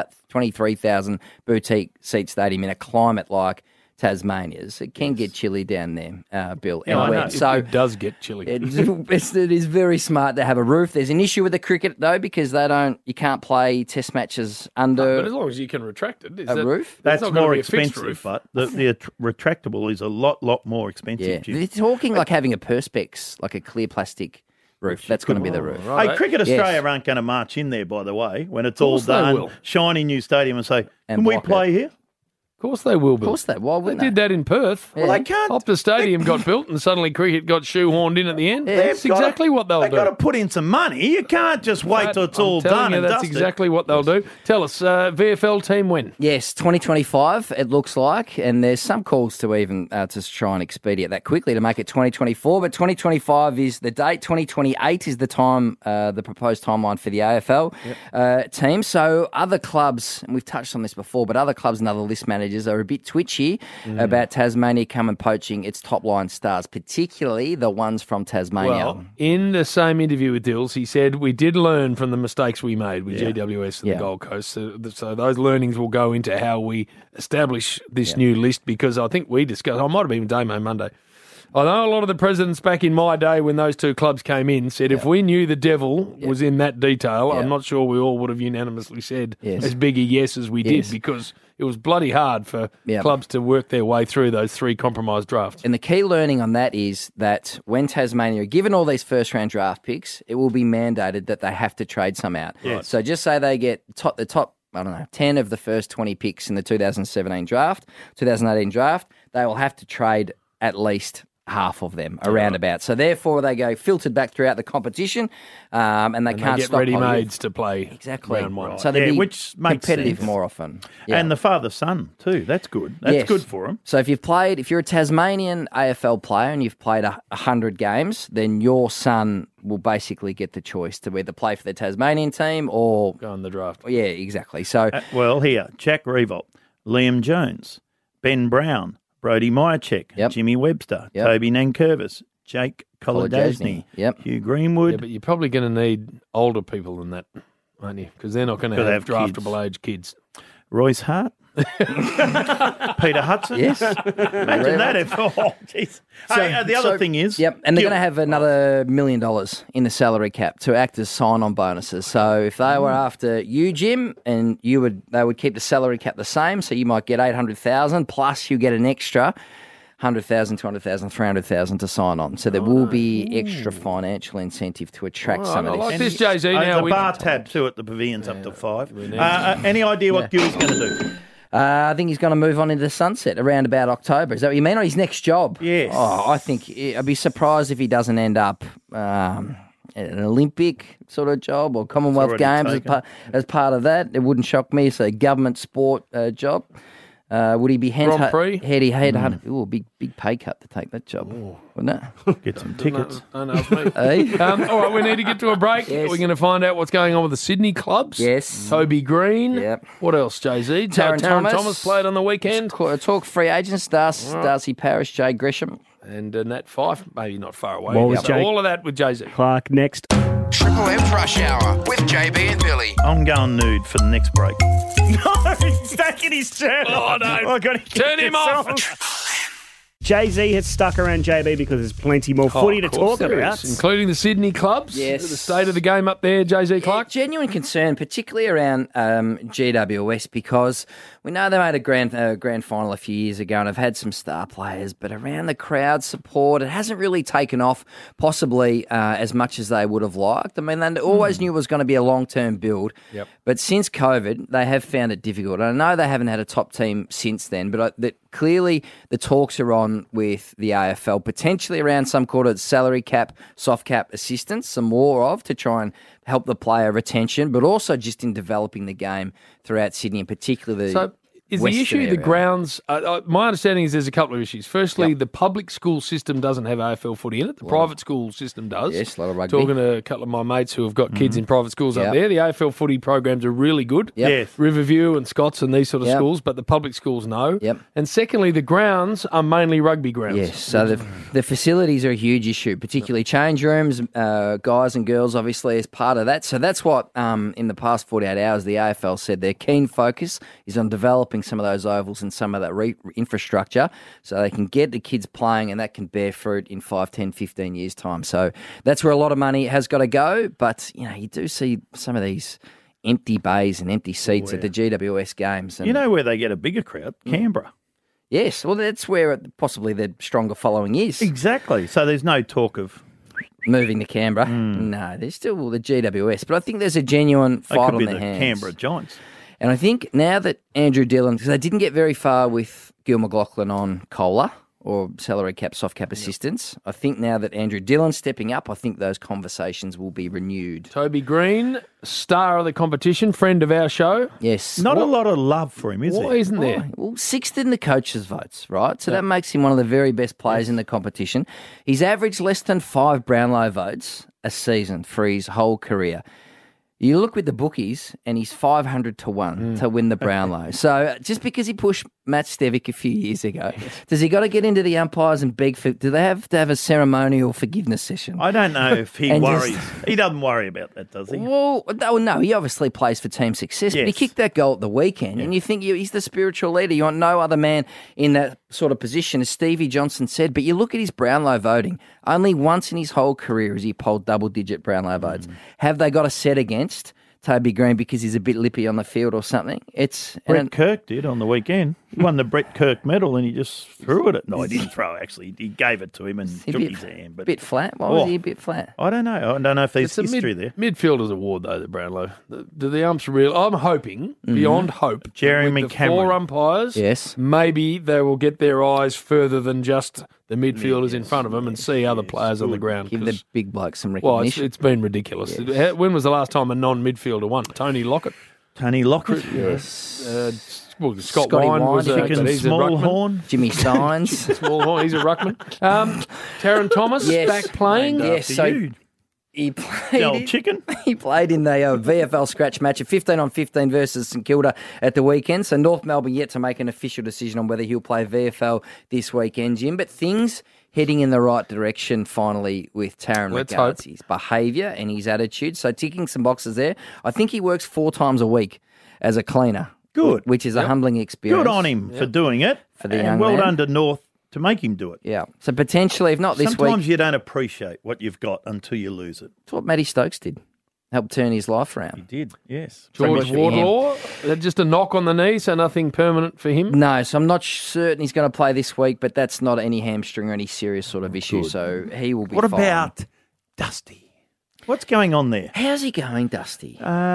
23,000 boutique seat stadium in a climate like Tasmania's, it can get chilly down there, Bill. Yeah, I and know. wet. So it does get chilly. it is very smart to have a roof. There's an issue with the cricket though because you can't play test matches under. But as long as you can retract it, a roof. That's not gonna more be a fixed expensive, roof. but the retractable is a lot more expensive. Yeah, Jim. they're talking like having a perspex, like a clear plastic roof. That's going to be the roof. Hey, Cricket Yes. Australia aren't going to march in there, by the way, when it's Of all course they done. will. Shiny new stadium and say, And can we block play it. here? Of course they will, Bill. Of course they. Why They wouldn't did that in Perth. Well, they can't. Optus Stadium got built and suddenly cricket got shoehorned in at the end. That's They've gotta- exactly what they'll They've do. got to put in some money. You can't just wait till it's I'm all telling done you, and that's dusted. exactly what they'll do. Tell us, VFL team when? Yes, 2025 it looks like, and there's some calls to even to try and expedite that quickly to make it 2024, but 2025 is the date. 2028 is the time, the proposed timeline for the AFL team. So other clubs, and we've touched on this before, but other clubs and other list managers managers are a bit twitchy about Tasmania coming poaching its top-line stars, particularly the ones from Tasmania. Well, in the same interview with Dills, he said, we did learn from the mistakes we made with GWS and the Gold Coast. So those learnings will go into how we establish this new list, because I think we discussed, I might have been Damo Monday. I know a lot of the presidents back in my day when those two clubs came in said if we knew the devil was in that detail, I'm not sure we all would have unanimously said as big a yes as we did, because it was bloody hard for clubs to work their way through those three compromised drafts. And the key learning on that is that when Tasmania are given all these first-round draft picks, it will be mandated that they have to trade some out. Yes. So just say they get the top, 10 of the first 20 picks in the 2018 draft, they will have to trade at least half of them around about. So therefore they go filtered back throughout the competition, and they can't get stop ready-mades to play exactly round one. So they'll be which makes competitive sense. more often. And the father-son too. That's good. That's good for them. So if you're a Tasmanian AFL player and you've played 100 games, then your son will basically get the choice to either play for the Tasmanian team or go in the draft. Yeah, exactly. So well, here, Jack Revolt, Liam Jones, Ben Brown, Brody Myercheck, Jimmy Webster, Toby Nankervis, Jake Kolodjasny, Hugh Greenwood. Yeah, but you're probably going to need older people than that, aren't you? Because they're not going to Gotta have have draftable age kids. Royce Hart. Peter Hudson. Yes. Imagine that. Oh, jeez. Hey, the other thing is... Yep, and they're going to have another $1 million in the salary cap to act as sign-on bonuses. So if they were after you, Jim, and they would keep the salary cap the same, so you might get $800,000, plus you get an extra $100,000, $200,000, $300,000 to sign on. So there will be extra financial incentive to attract some of this. I like this, Jay-Z. Now the bar tab too at the pavilion's up to 5. Any idea what Gil's going to do? I think he's going to move on into the sunset around about October. Is that what you mean? Or his next job? Yes. Oh, I think I'd be surprised if he doesn't end up an Olympic sort of job or Commonwealth Games as part of that. It wouldn't shock me. It's a government sport job. Would he be Grand Prix? a big pay cut to take that job, wouldn't it? Get some tickets. Don't ask me. All right, we need to get to a break. Yes. We're going to find out what's going on with the Sydney clubs. Yes. Toby Green. Yep. What else, Jay-Z? Taron Thomas played on the weekend. Talk free agents, Darcy Parish, Jay Gresham. And Nat Fife, maybe not far away. What was Jake all of that with Jay-Z. Clark next. Triple M's Rush Hour with JB and Billy. I'm going nude for the next break. No, he's back in his chair. Oh, no. Turn him off. Jay-Z has stuck around JB because there's plenty more footy to Of course talk there about. is, including the Sydney clubs. Yes. The state of the game up there, Jay-Z Clark. Genuine concern, particularly around GWS, because we know they made a grand final a few years ago and have had some star players, but around the crowd support, it hasn't really taken off possibly as much as they would have liked. I mean, they always knew it was going to be a long-term build, but since COVID, they have found it difficult. And I know they haven't had a top team since then, but clearly the talks are on with the AFL, potentially around some kind of salary cap, soft cap assistance, some more of, to try and help the player retention, but also just in developing the game throughout Sydney, and particularly So is the Western issue area. the grounds? My understanding is there's a couple of issues. Firstly, the public school system doesn't have AFL footy in it. The private school system does. Yes, a lot of rugby. Talking to a couple of my mates who have got kids in private schools up there, the AFL footy programs are really good. Yep. Yes. Riverview and Scots and these sort of Yep. schools, but the public schools no. Yep. And secondly, the grounds are mainly rugby grounds. Yes, so the facilities are a huge issue, particularly change rooms, guys and girls, obviously, as part of that. So that's what, in the past 48 hours, the AFL said their keen focus is on developing some of those ovals and some of that infrastructure so they can get the kids playing, and that can bear fruit in 5, 10, 15 years' time. So that's where a lot of money has got to go. But, you do see some of these empty bays and empty seats at the GWS games. And You know where they get a bigger crowd? Canberra. Yes, well, that's where possibly their stronger following is. Exactly. So there's no talk of moving to Canberra. No, there's still the GWS, but I think there's a genuine They fight could on be their the hands. Canberra Giants. And I think now that Andrew Dillon, because they didn't get very far with Gil McLaughlin on COLA or salary cap, soft cap assistance, I think now that Andrew Dillon's stepping up, I think those conversations will be renewed. Toby Green, star of the competition, friend of our show. Yes. Not a lot of love for him, is Why there? isn't there? Well, sixth in the coaches' votes, right? So that makes him one of the very best players in the competition. He's averaged less than 5 Brownlow votes a season for his whole career. You look with the bookies, and he's 500 to 1 to win the Brownlow. So just because he pushed Matt Stevick a few years ago. Does he got to get into the umpires and beg for? Do they have to have a ceremonial forgiveness session? I don't know if he And worries. just- He doesn't worry about that, does he? Well, no, he obviously plays for team success, but he Yes. kicked that goal at the weekend, and you think he's the spiritual leader. You want no other man in that sort of position, as Stevie Johnson said. But you look at his Brownlow voting. Only once in his whole career has he polled double-digit Brownlow votes. Have they got a set against Toby Green because he's a bit lippy on the field or something? Brett Kirk did on the weekend. He won the Brett Kirk medal and he just threw it. No, he didn't throw, actually. He gave it to him and a took bit- his hand. But bit flat. Why was he a bit flat? I don't know. I don't know if there's It's a history there. midfielders award though, the Brownlow. Do the umps real? I'm hoping beyond hope. Jeremy with the Cameron. 4 umpires. Yes. Maybe they will get their eyes further than just the midfielders in front of them and see other players on the ground. Give the big bloke some Well, recognition. it's been ridiculous. When was the last time a non-midfielder won? Tony Lockett. Tony Lockett. Yes. Well, Scott Scotty Wine was Wine, but he's a ruckman. Smallhorn. Jimmy Steins. Smallhorn, he's a ruckman. Taron Thomas Yes. back playing. Yes, so you. he played. Old chicken. He played in the VFL scratch match, a 15-on-15 versus St Kilda at the weekend. So North Melbourne yet to make an official decision on whether he'll play VFL this weekend, Jim. But things heading in the right direction finally with Taron Let's regards hope. his behaviour and his attitude. So ticking some boxes there. I think he works 4 times a week as a cleaner. Good. Which is a humbling experience. Good on him for doing it. For the and young well man. done to North to make him do it. Yeah. So potentially, if not this Sometimes week, you don't appreciate what you've got until you lose it. it's what Matty Stokes did. Helped turn his life around. He did, yes. George From Wickham. Wardlaw, just a knock on the knee, so nothing permanent for him. No, so I'm not certain he's going to play this week, but that's not any hamstring or any serious sort of issue, so he will be What fine. about Dusty? What's going on there? How's he going, Dusty?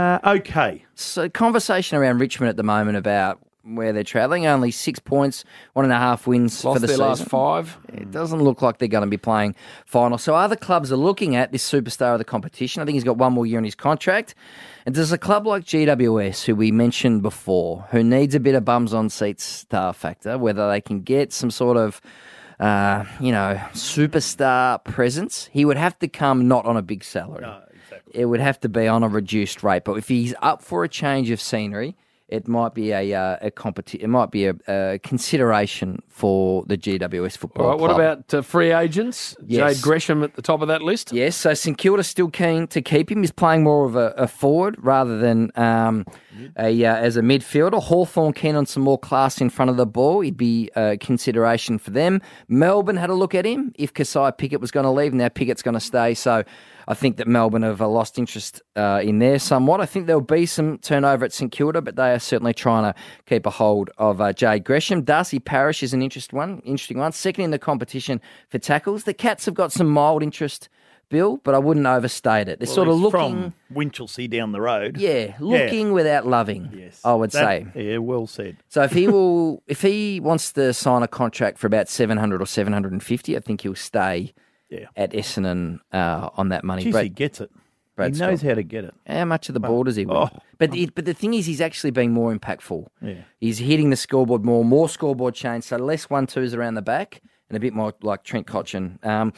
Okay. So conversation around Richmond at the moment about where they're travelling. Only 6 points, 1.5 wins Lost for the their season. last 5. It doesn't look like they're going to be playing final. So other clubs are looking at this superstar of the competition. I think he's got 1 more year on his contract. And there's a club like GWS, who we mentioned before, who needs a bit of bums on seats star factor, whether they can get some sort of superstar presence. He would have to come not on a big salary. No, exactly. It would have to be on a reduced rate. But if he's up for a change of scenery, it might be it might be a consideration for the GWS football All right, what club. about free agents? Yes. Jade Gresham at the top of that list? Yes, so St Kilda's still keen to keep him. He's playing more of a forward rather than as a midfielder. Hawthorn keen on some more class in front of the ball. He'd be a consideration for them. Melbourne had a look at him if Kasai Pickett was going to leave. Now Pickett's going to stay, so I think that Melbourne have lost interest in there somewhat. I think there'll be some turnover at St Kilda, but they are certainly trying to keep a hold of Jade Gresham. Darcy Parish is an interesting one. Second in the competition for tackles. The Cats have got some mild interest, Bill, but I wouldn't overstate it. They're sort of he's looking... from Winchelsea down the road. Yeah, looking without loving, Yes. I would say. Yeah, well said. So if he wants to sign a contract for about 700 or 750, I think he'll stay at Essendon on that money. Jeez, he gets it. Brad He knows Scott. how to get it. How much of the ball does he win? Oh. But the thing is, he's actually being more impactful. Yeah. He's hitting the scoreboard more scoreboard change, so less 1-2s around the back and a bit more like Trent Cotchin.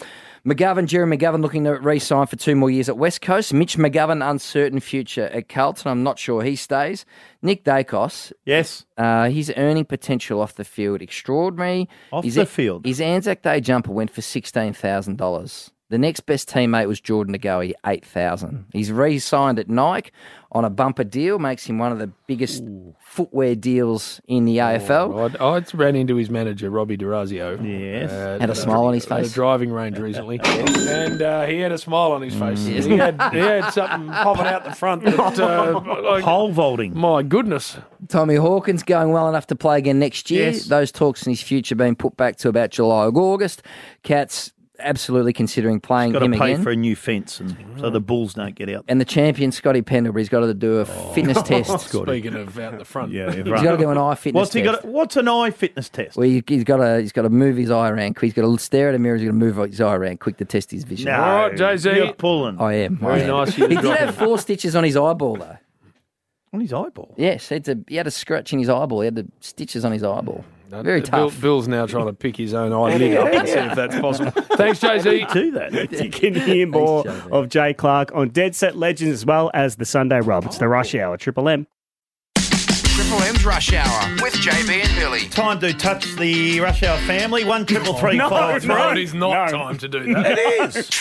Jerry McGovern looking to re-sign for 2 more years at West Coast. Mitch McGovern, uncertain future at Carlton. I'm not sure he stays. Nick Dacos. Yes. His earning potential off the field, extraordinary. Off the field. His Anzac Day jumper went for $16,000. The next best teammate was Jordan Ngoe, $8,000. He's re-signed at Nike on a bumper deal, makes him one of the biggest footwear deals in the AFL. I ran into his manager, Robbie D'Orazio. Yes. Had a smile on his At face. a driving range recently. And he had a smile on his face. Yes. He had something popping out the front. That, Pole vaulting. My goodness. Tommy Hawkins going well enough to play again next year. Yes. Those talks in his future being put back to about July or August. Cats absolutely considering playing Got to him pay again. for a new fence and so the Bulls don't get out. And the champion, Scotty Pendlebury's got to do a fitness test. Speaking of out the front. Yeah, He's got to do an eye fitness test. What's an eye fitness test? Well, he's got to move his eye around quick. He's got to stare at a mirror. He's got to move his eye around quick to test his vision. No, All right, Jay-Z. You're pulling. I am. Very nice of you to He did drop have it. 4 stitches on his eyeball, though. On his eyeball? Yes, he had a scratch in his eyeball. He had the stitches on his eyeball. Very tough. Bill's now trying to pick his own eyelid up and see if that's possible. Thanks, Jay-Z. Do that. You can hear more of Jay Clark on Dead Set Legends as well as the Sunday Rob. It's the Rush Hour, Triple M. Triple M's Rush Hour with JB and Billy. Time to touch the Rush Hour family. 1 333 No, it is not time to do that. It is.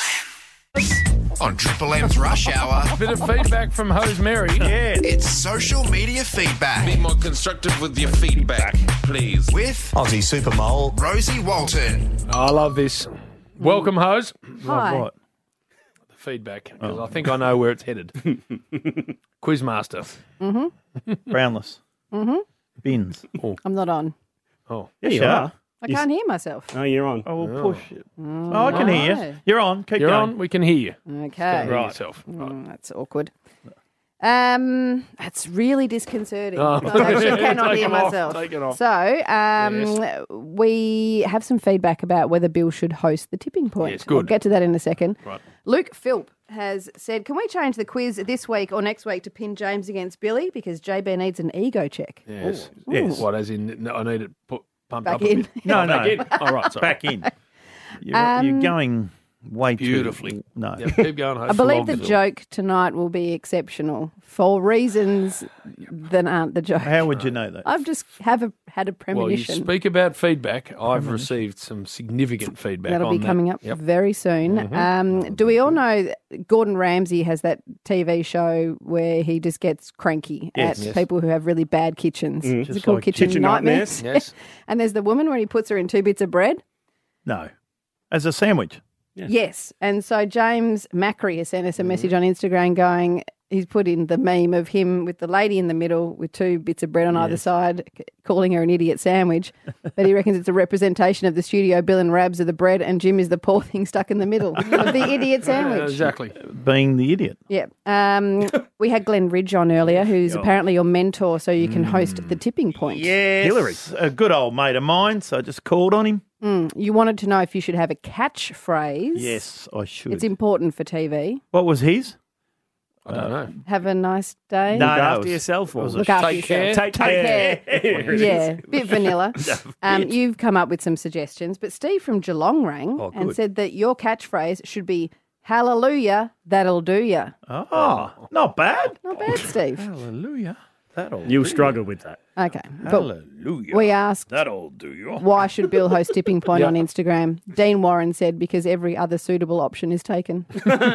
On Triple M's Rush Hour. Bit of feedback from Hose Mary. Yeah. It's social media feedback. Be more constructive with your feedback, please. With Aussie Supermole. Rosie Walton. I love this. Welcome, Hose. Hi. Love what? The feedback. 'Cause I think I know where it's headed. Quizmaster. Brownless. Bins. I'm not on. Oh. Yes, you are. I can't hear myself. Oh, you're on. I will push it. Oh, I can hear you. You're on. Keep You're going. on. We can hear you. Okay. Right. Yourself. That's awkward. That's really disconcerting. Oh. I actually cannot Take hear it off, myself. take it off. So, we have some feedback about whether Bill should host the tipping point. Yes, good. We'll get to that in a second. Right. Luke Philp has said, can we change the quiz this week or next week to pin James against Billy? Because JB needs an ego check. Yes. Ooh. Yes. What, as in, no, I need it pumped Back up a in. bit? No, Oh, no. back in. All right, sorry. Back in. You're going way Beautifully. too... No. Yep, keep going, Hose. I believe the Long joke tonight will be exceptional for reasons that aren't the joke. How would you know that? I've just had a Well, you premonition. speak about feedback. I've received some significant feedback That'll on be coming up Yep. very soon. Do we all know that Gordon Ramsay has that TV show where he just gets cranky Yes. at Yes. people who have really bad kitchens? Is it Just called like Kitchen, Kitchen Nightmares? Yes. And there's the woman where he puts her in 2 bits of bread. No. As a sandwich. Yes. And so James Macri has sent us a message on Instagram going, he's put in the meme of him with the lady in the middle with 2 bits of bread on either side, calling her an idiot sandwich. But he reckons it's a representation of the studio. Bill and Rabs are the bread and Jim is the poor thing stuck in the middle of the idiot sandwich. Exactly. Being the idiot. Yeah. We had Glenn Ridge on earlier, who's apparently your mentor, so you can host the tipping point. Yes. Hillary. A good old mate of mine, so I just called on him. You wanted to know if you should have a catchphrase. Yes, I should. It's important for TV. What was his? I don't know. Have a nice day. No, Look no, after it was- yourself. it was a Look after Take care. yourself. Take care. Yeah, bit vanilla. You've come up with some suggestions, but Steve from Geelong rang Oh, and good. said that your catchphrase should be "Hallelujah, that'll do ya." Oh, not bad. Not bad, Steve. Hallelujah. That'll You'll do struggle with that. Okay, but Hallelujah. we asked That'll do you. why should Bill host Tipping Point on Instagram. Dean Warren said because every other suitable option is taken.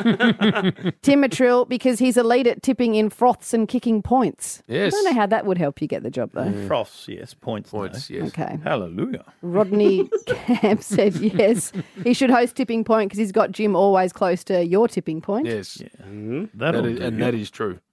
Tim Matrill because he's elite at tipping in froths and kicking points. Yes. I don't know how that would help you get the job though. Froths, yes. Points, Points, no. yes. Okay. Hallelujah. Rodney Camp said yes. He should host Tipping Point because he's got Jim always close to your tipping point. Yes. That'll That is, do and you. that is true.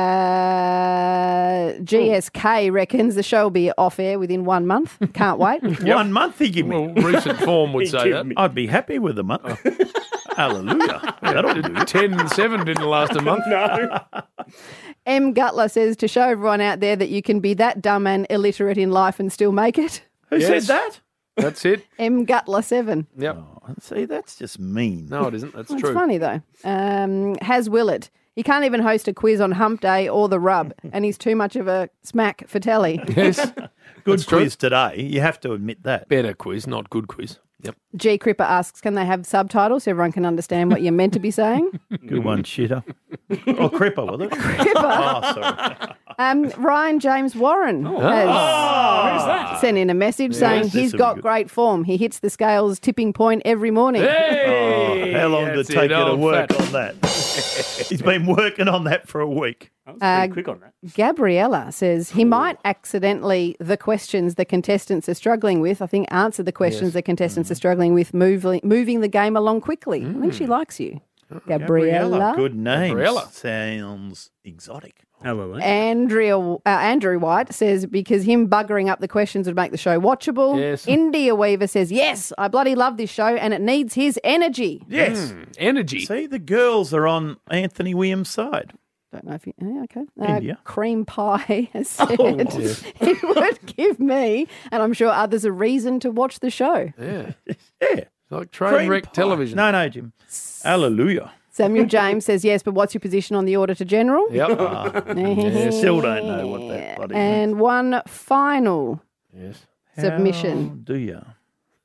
GSK reckons the show will be off air within 1 month. Can't wait. 1 month he give me. Well, recent form would say that. I'd be happy with a month. Hallelujah. That'll do you. 10-7 didn't last a month. No. M. Gutler says to show everyone out there that you can be that dumb and illiterate in life and still make it. Who Yes. said that? That's it. M. Gutler 7. Yep. See, that's just mean. No, it isn't. That's It's true. funny though. Has Willett. He can't even host a quiz on Hump Day or the Rub, and he's too much of a smack for telly. Yes. Good That's true. quiz today. You have to admit that. Better quiz, not good quiz. Yep. G. Cripper asks, can they have subtitles so everyone can understand what you're meant to be saying? Good one, shitter. Oh, Cripper, was it? Cripper. Oh, sorry. Ryan James Warren has sent in a message saying this he's will be got good. great form. He hits the scales tipping point every morning. Hey! Oh, how long did it That's take you to old work fat. on that? He's been working on that for a week. I was pretty quick on that. Gabriella says he might accidentally the questions the contestants are struggling with. I think answer the questions the contestants are struggling with, moving the game along quickly. I think she likes you, Gabriella. Good name. Gabriella. Sounds exotic. Hello, Andrew White says because him buggering up the questions would make the show watchable. Yes. India Weaver says, yes, I bloody love this show and it needs his energy. Yes. Energy. See, the girls are on Anthony Williams' side. Don't know if you... yeah, okay. India. Cream Pie has said it would give me, and I'm sure others, a reason to watch the show. Yeah. Yeah. Like train Cream wreck pie. television. No, Jim. Hallelujah. Samuel James says, yes, but what's your position on the Auditor General? Yep. Yeah, still don't know what that bloody means. And one final Yes. submission. Do you?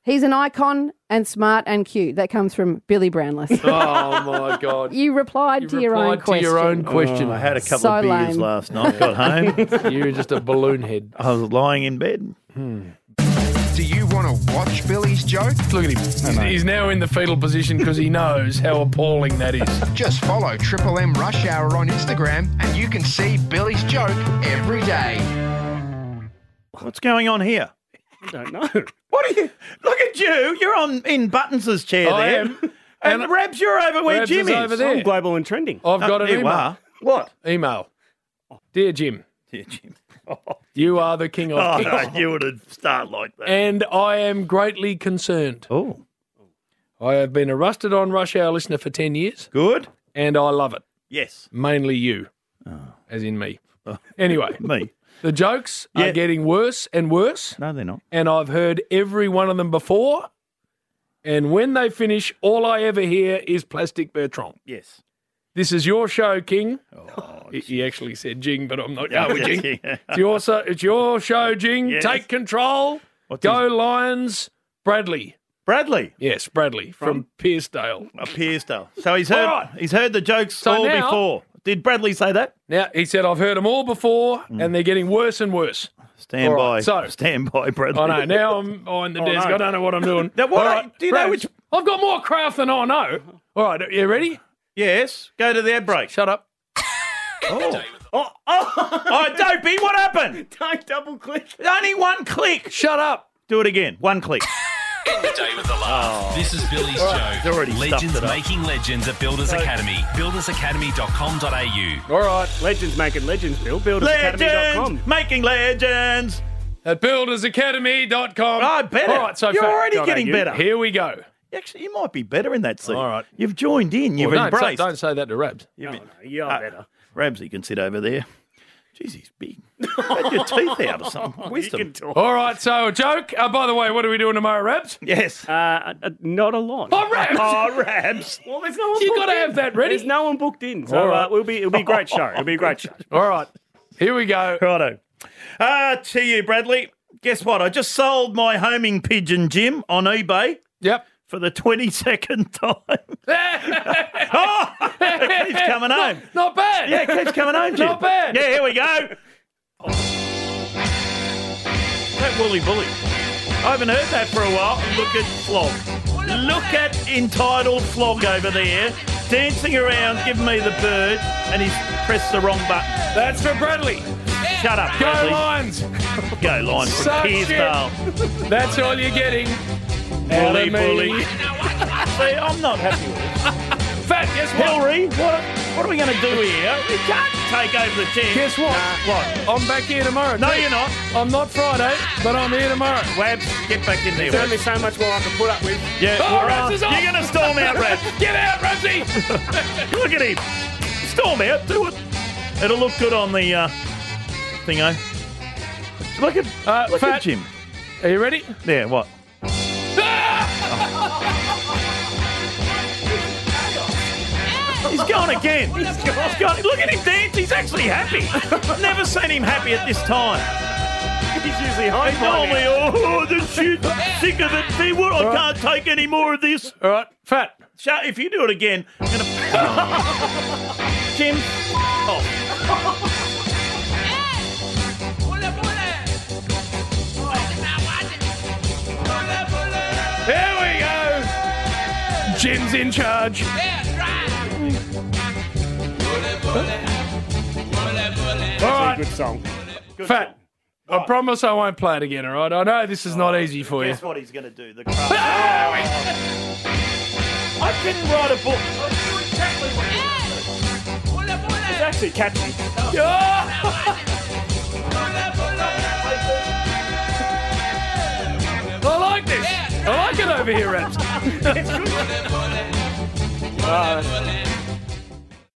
He's an icon and smart and cute. That comes from Billy Brownless. Oh, my God. You replied to your own question. I had a couple So of beers lame. last night, got home. You're just a balloon head. I was lying in bed. Do you want to watch Billy's joke? Look at him. He's now in the fetal position because he knows how appalling that is. Just follow Triple M Rush Hour on Instagram and you can see Billy's joke every day. What's going on here? I don't know. What are you? Look at you. You're in Buttons' chair I there. am. And Rabs, you're over where Rabs Jim is is. over there. I'm global and trending. I've got an you email. are. What? Email. Dear Jim. Dear Jim. You are the king of Oh, kings. no, you would have started like that. And I am greatly concerned. Oh. I have been a Rusted On Rush Hour listener for 10 years. Good. And I love it. Yes. Mainly you. As in me. Anyway. Me. The jokes are getting worse and worse. No, they're not. And I've heard every one of them before. And when they finish, all I ever hear is Plastic Bertrand. Yes. This is your show, King. He actually said Jing, but I'm not going with Jing. It's your show, Jing. Yes. Take control. Go Lions. Bradley. Bradley? Yes, Bradley from Pearcedale. Pearcedale. So he's heard the jokes So all now- before. Did Bradley say that? Now, he said, I've heard them all before, and they're getting worse and worse. Stand All by. right, so, Stand by, Bradley. I know. Now I'm behind the Oh, desk. no. I don't know what I'm doing. Now, what All do you know Brad, which- I've got more craft than I know. All right, you ready? Yes. Go to the ad break. Shut up. Oh, Dopey, what happened? Don't double click. Only one click. Shut up. Do it again. One click. End the day with a laugh. This is Billy's He's joke. already stuffed Legends it up. making legends at Builders Academy. Buildersacademy.com.au. All right. Legends making legends, Bill. BuildersAcademy.com. Legends. Making legends. At buildersacademy.com. Oh, better. All right, so You're Fat, already getting better. Here we go. Actually, you might be better in that seat. All right. You've joined in. You've Well, embraced. don't say that to Rabs. No, you're better. Rabsy can sit over there. Jeez, he's big. Had your teeth out or something. Wisdom. All right, so a joke. By the way, what are we doing tomorrow, Rabs? Yes. Not a lot. Oh, Rabs! Oh, Rabs. Well, there's no one You booked got to in. have that ready. There's no one booked in. So All right. it'll be a great show. It'll be a great show. All right, here we go. Righto. To you, Bradley. Guess what? I just sold my homing pigeon, Jim, on eBay. Yep. For the 22nd time. Oh, it keeps coming home. Not bad. Yeah, it keeps coming home, Jim. Not bad. Yeah, here we go. That woolly bully. I haven't heard that for a while. Look at Flog. Look at entitled Flog over there, dancing around, giving me the bird, and he's pressed the wrong button. That's for Bradley. Shut up, Go Bradley. Lions. Go Lions from Suck Pearsdale. shit. That's all you're getting. Bully, Out of me. bully. See, I'm not happy with this. Fat, guess what? Hillary, what are we going to do here? We can't take over the team. Guess what? What? I'm back here tomorrow. No, too. you're not. I'm not Friday, but I'm here tomorrow. Wabs, get back in there. There's only so much more I can put up with. Yeah. Oh, Rabs is off. You're going to storm out, Rabs. Get out, Rabsy. Look at him. Storm out. Do it. It'll look good on the thingo. Look at Fat. Jim. Are you ready? Yeah, what? He's gone again. He's gone. Look at him dance. He's actually happy. I've never seen him happy at this time. He's usually home. He normally, oh, the shit, sick of it. See what? I can't take any more of this. All right, Fat. Shut. If you do it again, I'm gonna. Jim. Oh. Here we go. Jim's in charge. All right, Good song. Fat. I promise I won't play it again, all right? I know this is not easy for you. Guess what he's going to do? The craft. I didn't write a book. It's actually catchy. I like this. I like it over here, Raps.